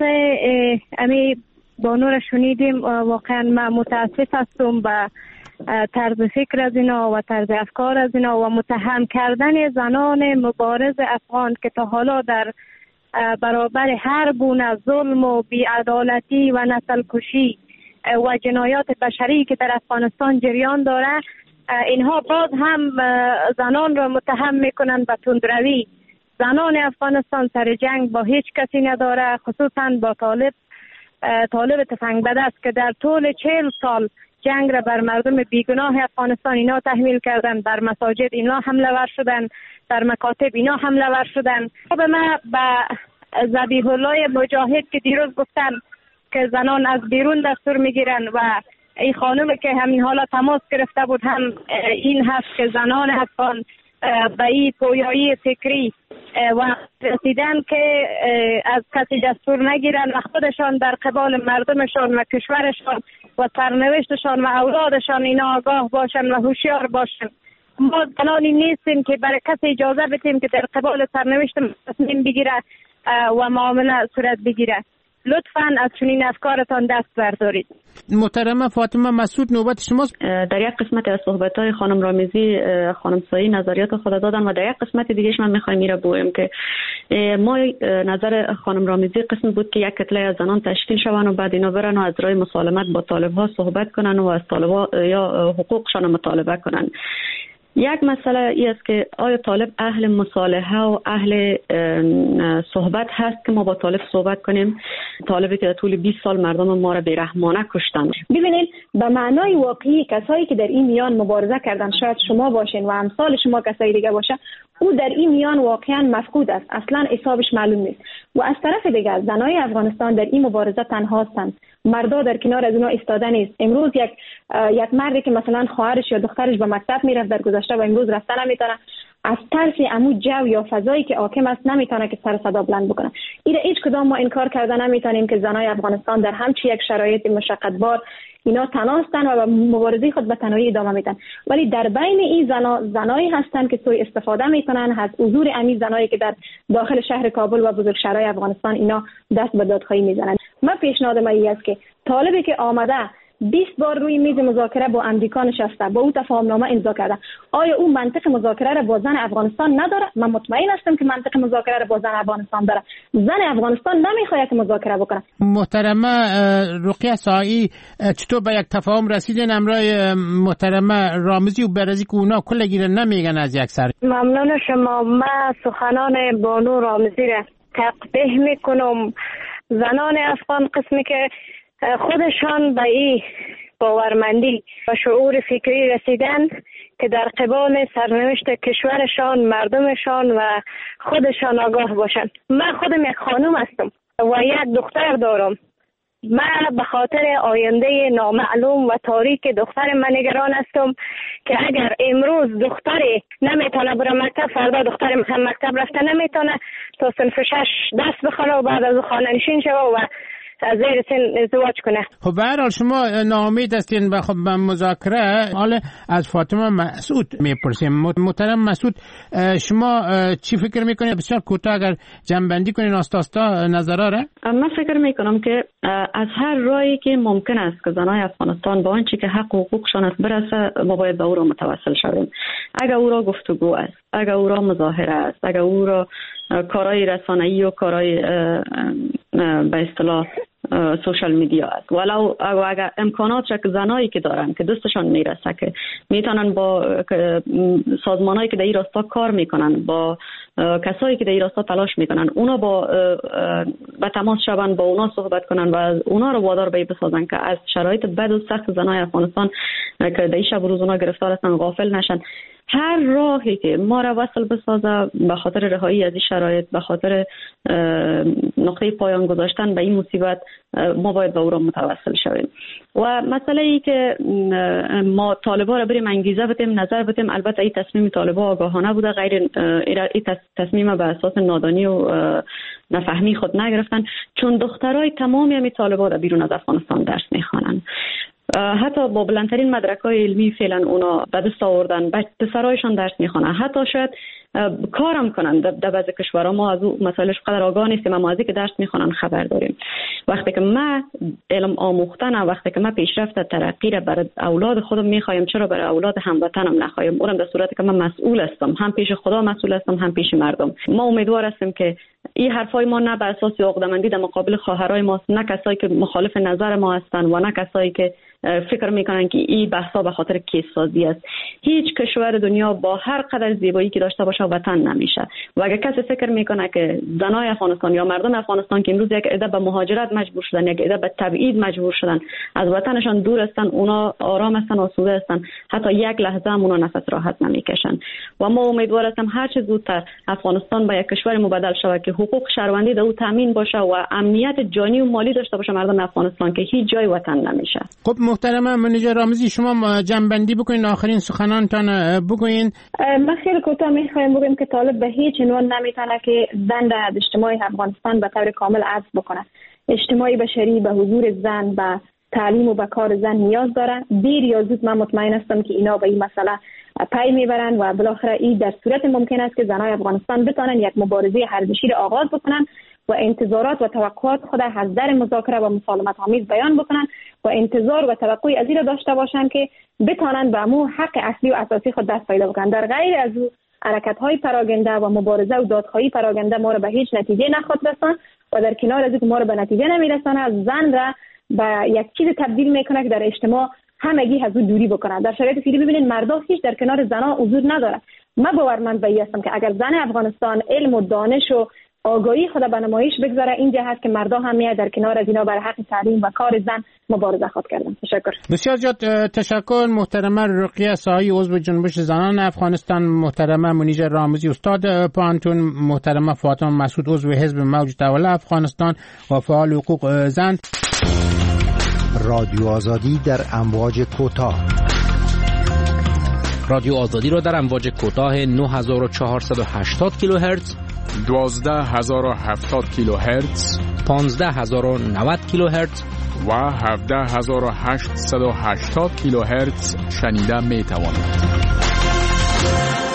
امی بانو را شنیدیم. واقعا من متاسف هستم به طرز فکر از اینا و طرز افکار از اینا و متهم کردن زنان مبارز افغان که تا حالا در برابر هر گونه ظلم و بی‌عدالتی و نسل کشی و جنایات بشری که در افغانستان جریان داره، اینها باز هم زنان را متهم میکنن به تندروی. زنان افغانستان سر جنگ با هیچ کسی نداره، خصوصا با طالب طالب تفنگ‌بد است که در طول چهل سال جنگ را بر مردم بیگناه افغانستان اینا تحمیل کردن، بر مساجد اینا حمله ور شدن، در مکاتب اینا حمله ور شدن. به ما به ذبیح الله مجاهد که دیروز گفتن که زنان از بیرون دستور میگیرن و این خانم که همین حالا تماس گرفته بود هم این هست که زنان افغان به این پویایی فکری و رسیدن که از کسی دستور نگیرن و خودشان در قبال مردمشان و کشورشان و سرنوشتشان و اولادشان اینا آگاه باشن و هوشیار باشن. ما زنانی نیستیم که برای کسی اجازه بدیم که در قبال سرنوشت تصمیم بگیره و معامله صورت بگیره. لطفاً از چنین افکارتان دست بردارید. محترمه فاطمه مسعود، نوبت شماست. در یک قسمت از صحبت‌های خانم رامزی خانم سایی نظریات خود دادن و در یک قسمت دیگهش من می‌خوایم میره بگویم که ما نظر خانم رامزی قسم بود که یک کتله از زنان تشکیل شوند و بعد اینا برن و از راه مسالمت با طالب‌ها صحبت کنن و از طالب‌ها یا حقوقشان مطالبه کنن. یک مسئله ای است که آیا طالب اهل مصالحه و اهل صحبت هست که ما با طالب صحبت کنیم؟ طالبی که طول بیست سال مردم ما را بیرحمانه کشتن. ببینید به معنای واقعی کسایی که در این میان مبارزه کردن، شاید شما باشین و امثال شما کسایی دیگه باشه، او در این میان واقعا مفقود است، اصلا حسابش معلوم نیست. و از طرف دیگر زنای افغانستان در این مبارزه تنها هستند، مردا در کنار از اونها ایستاده نیست. امروز یک یک مردی که مثلا خواهرش یا دخترش به مکتب میرفت در گذشته و امروز رفتن نمیتونه، از ترس عمو جو یا فضایی که حاکم است نمیتونه که سر صدا بلند بکنه. این هیچ کدام ما انکار کردن نمیتونیم که زنای افغانستان در همچی یک شرایط مشقتبار اینا تنها هستن و مبارزه خود به تنهایی ادامه میدن. ولی در بین این زنا زنایی هستن که سوء استفاده میکنن از حضور امی زنایی که در داخل شهر کابل و بزرگ شهرهای افغانستان اینا دست به دادخواهی میزنن. من پیشنهادم این است که طالبی که آمده بیست بار روی میز مذاکره با امریکا نشسته، با او تفاهمنامه امضا کرده، آیا او منطق مذاکره را با زن افغانستان نداره؟ من مطمئن هستم که منطق مذاکره را با زن افغانستان داره. زن افغانستان نمیخواد که مذاکره بکنه. محترمه رقیه سایی، چطور به یک تفاهم رسیدین امرای محترمه رامزی و برزی که اونا کلگی را نمیگن از یک سر؟ ممنون شما. من سخنان بانو رامزی را تقبیح میکنم. زنان افغان قسمی که خودشان به این باورمندی و شعور فکری رسیدن که در قبال سرنوشت کشورشان، مردمشان و خودشان آگاه باشند. من خودم یک خانم هستم و یک دختر دارم. من به خاطر آینده نامعلوم و تاریک دختر من نگران هستم که اگر امروز دختری نمیتونه بره مکتب، فردا دختر هم مکتب رفته نمیتونه تا صنف شش دست بخوره و بعد از خانه نشین شوه و از زیر سن ازدواج کنه. خب به هر حال شما ناامید هستین به خب مذاکره. حالا از فاطمه مسعود میپرسیم. محترم مسعود، شما چی فکر میکنید؟ بسیار کوتاه اگر جمع‌بندی کنین آستاستا نظرا را. من فکر میکنم که از هر راهی که ممکن است که زنای افغانستان با آنچه که حق و حقوقشان است برسه، ما باید به او را متوسل شویم. اگر او را گفتگو است، اگر او را مظاهره است، اگر او را کارهای رسانه‌ای و کارهای به اصطلاح سوشال میدیا است، ولو اگر امکانات که زنایی که دارن که دستشان میرسه که میتونن با سازمانایی که در این راستا کار میکنن، با کسایی که در این راستا تلاش میکنن، اونا با به تماس شون، با اونا صحبت کنن و اونا رو وادار به بسازن که از شرایط بد و سخت زنای افغانستان که در این شب و روز اونا گرفتار هستن غافل نشن. هر راهی که ما را وصل بسازه به خاطر رهایی از این شرایط، به خاطر نقطه پایان گذاشتن به این مصیبت، ما باید به او را متوسل شویم. و مسئله ای که ما طالبا را بریم انگیزه بدیم، نظر بدیم، البته این تصمیم طالبا آگاهانه بوده، غیر این تصمیم به اساس نادانی و نفهمی خود نگرفتن، چون دخترای تمامی همی طالبا را بیرون از افغانستان درس میخوانند. حتی با بلندترین مدرک‌های علمی فعلا اونا به دست آوردن، پسرایشان درس میخوانن، حتی شاید کارم کنن در بعضی کشورها. ما از اون مسائلش قدر آگاه نیستیم، اما از اینکه درس میخوانن خبر داریم. وقتی که ما علم آموختن، وقتی که ما پیشرفت ترقی را برای اولاد خودم میخوایم، چرا برای اولاد هموطنم نخوایم؟ اونم در صورتی که من مسئول هستم، هم پیش خدا مسئول هستم، هم پیش مردم. ما امیدوار هستیم که این حرفای ما نه بر اساس عقده‌مندی در مقابل خواهرای ماست، نه کسایی که مخالف نظر ما هستن و نه کسایی که فکر میکنن که این بحثا به خاطر کیس سازی است. هیچ کشور دنیا با هر قدر زیبایی که داشته باشه وطن نمیشه. و اگر کسی فکر میکنه که زنای افغانستان یا مردم افغانستان که امروز یک عده به مهاجرت مجبور شدن، یک عده به تبعید مجبور شدن، از وطنشان دور هستن، اونا آرام هستن، آسوده هستن، حتی یک لحظه هم اونا نفس راحت نمیکشن. و ما امیدوار هستیم هر چه زودتر افغانستان به یک کشور مبدل شود که حقوق شهروندی در او تامین باشه و امنیت جانی و مالی داشته باشه مردم افغانستان که هیچ جای وطن نمیشه. خب محترم منیژه رامزی، شما جنبندی بکنین، آخرین سخنانتان بگوین. من خیلی کوتاه میخوایم بگم که طالب به هیچ عنوان نمیتونه که زن از اجتماع افغانستان به طور کامل عزل بکنه. اجتماع بشری به حضور زن، به تعلیم و به کار زن نیاز داره. دیر یا زود من مطمئن هستم که اینا به این مسئله پی میبرند و بالاخره این در صورت ممکن است که زنای افغانستان بتانند یک مبارزه ارزشی را آغاز بکنند و انتظارات و توقعات خود از در مذاکره و مسالمت آمیز بیان بکنند و انتظار و توقع از این را داشته باشند که بتانند به مو حق اصلی و اساسی خود دست پیدا بکنند. در غیر از او حرکت‌های پراگنده و مبارزه و دادخواهی پراگنده ما را به هیچ نتیجه نخواهد رساند و در کنار از اینکه ما را به نتیجه نمیرساند، زن را به یک چیز تبدیل میکنه که در اجتماع همگی از او دوری بکنه. در شرایط فعلی ببینید مردا هیچ در کنار زنها حضور نداره. من باورمند به این هستم که اگر زن افغانستان علم و دانش و آگاهی خود به نمایش بگذاره، اینجا هست که مردا هم میاد در کنار از اینا برای حق تعلیم و کار زن مبارزه خود کردن. تشکر. بسیار زیاد تشکر. محترمه رقیه ساهی، عضو جنبش زنان افغانستان، محترمه منیژه رامزی استاد پانتون، محترمه فاطمه مسعود عضو حزب موج تولد افغانستان و فعال حقوق زن. رادیو آزادی در امواج کوتاه. رادیو آزادی را در امواج کوتاه نه هزار و چهارصد و هشتاد کیلوهرتز، دوازده هزار و هفتاد کیلوهرتز، پانزده هزار و نود کیلوهرتز و هفده هزار و هشتصد و هشتاد کیلوهرتز شنیده می توانید.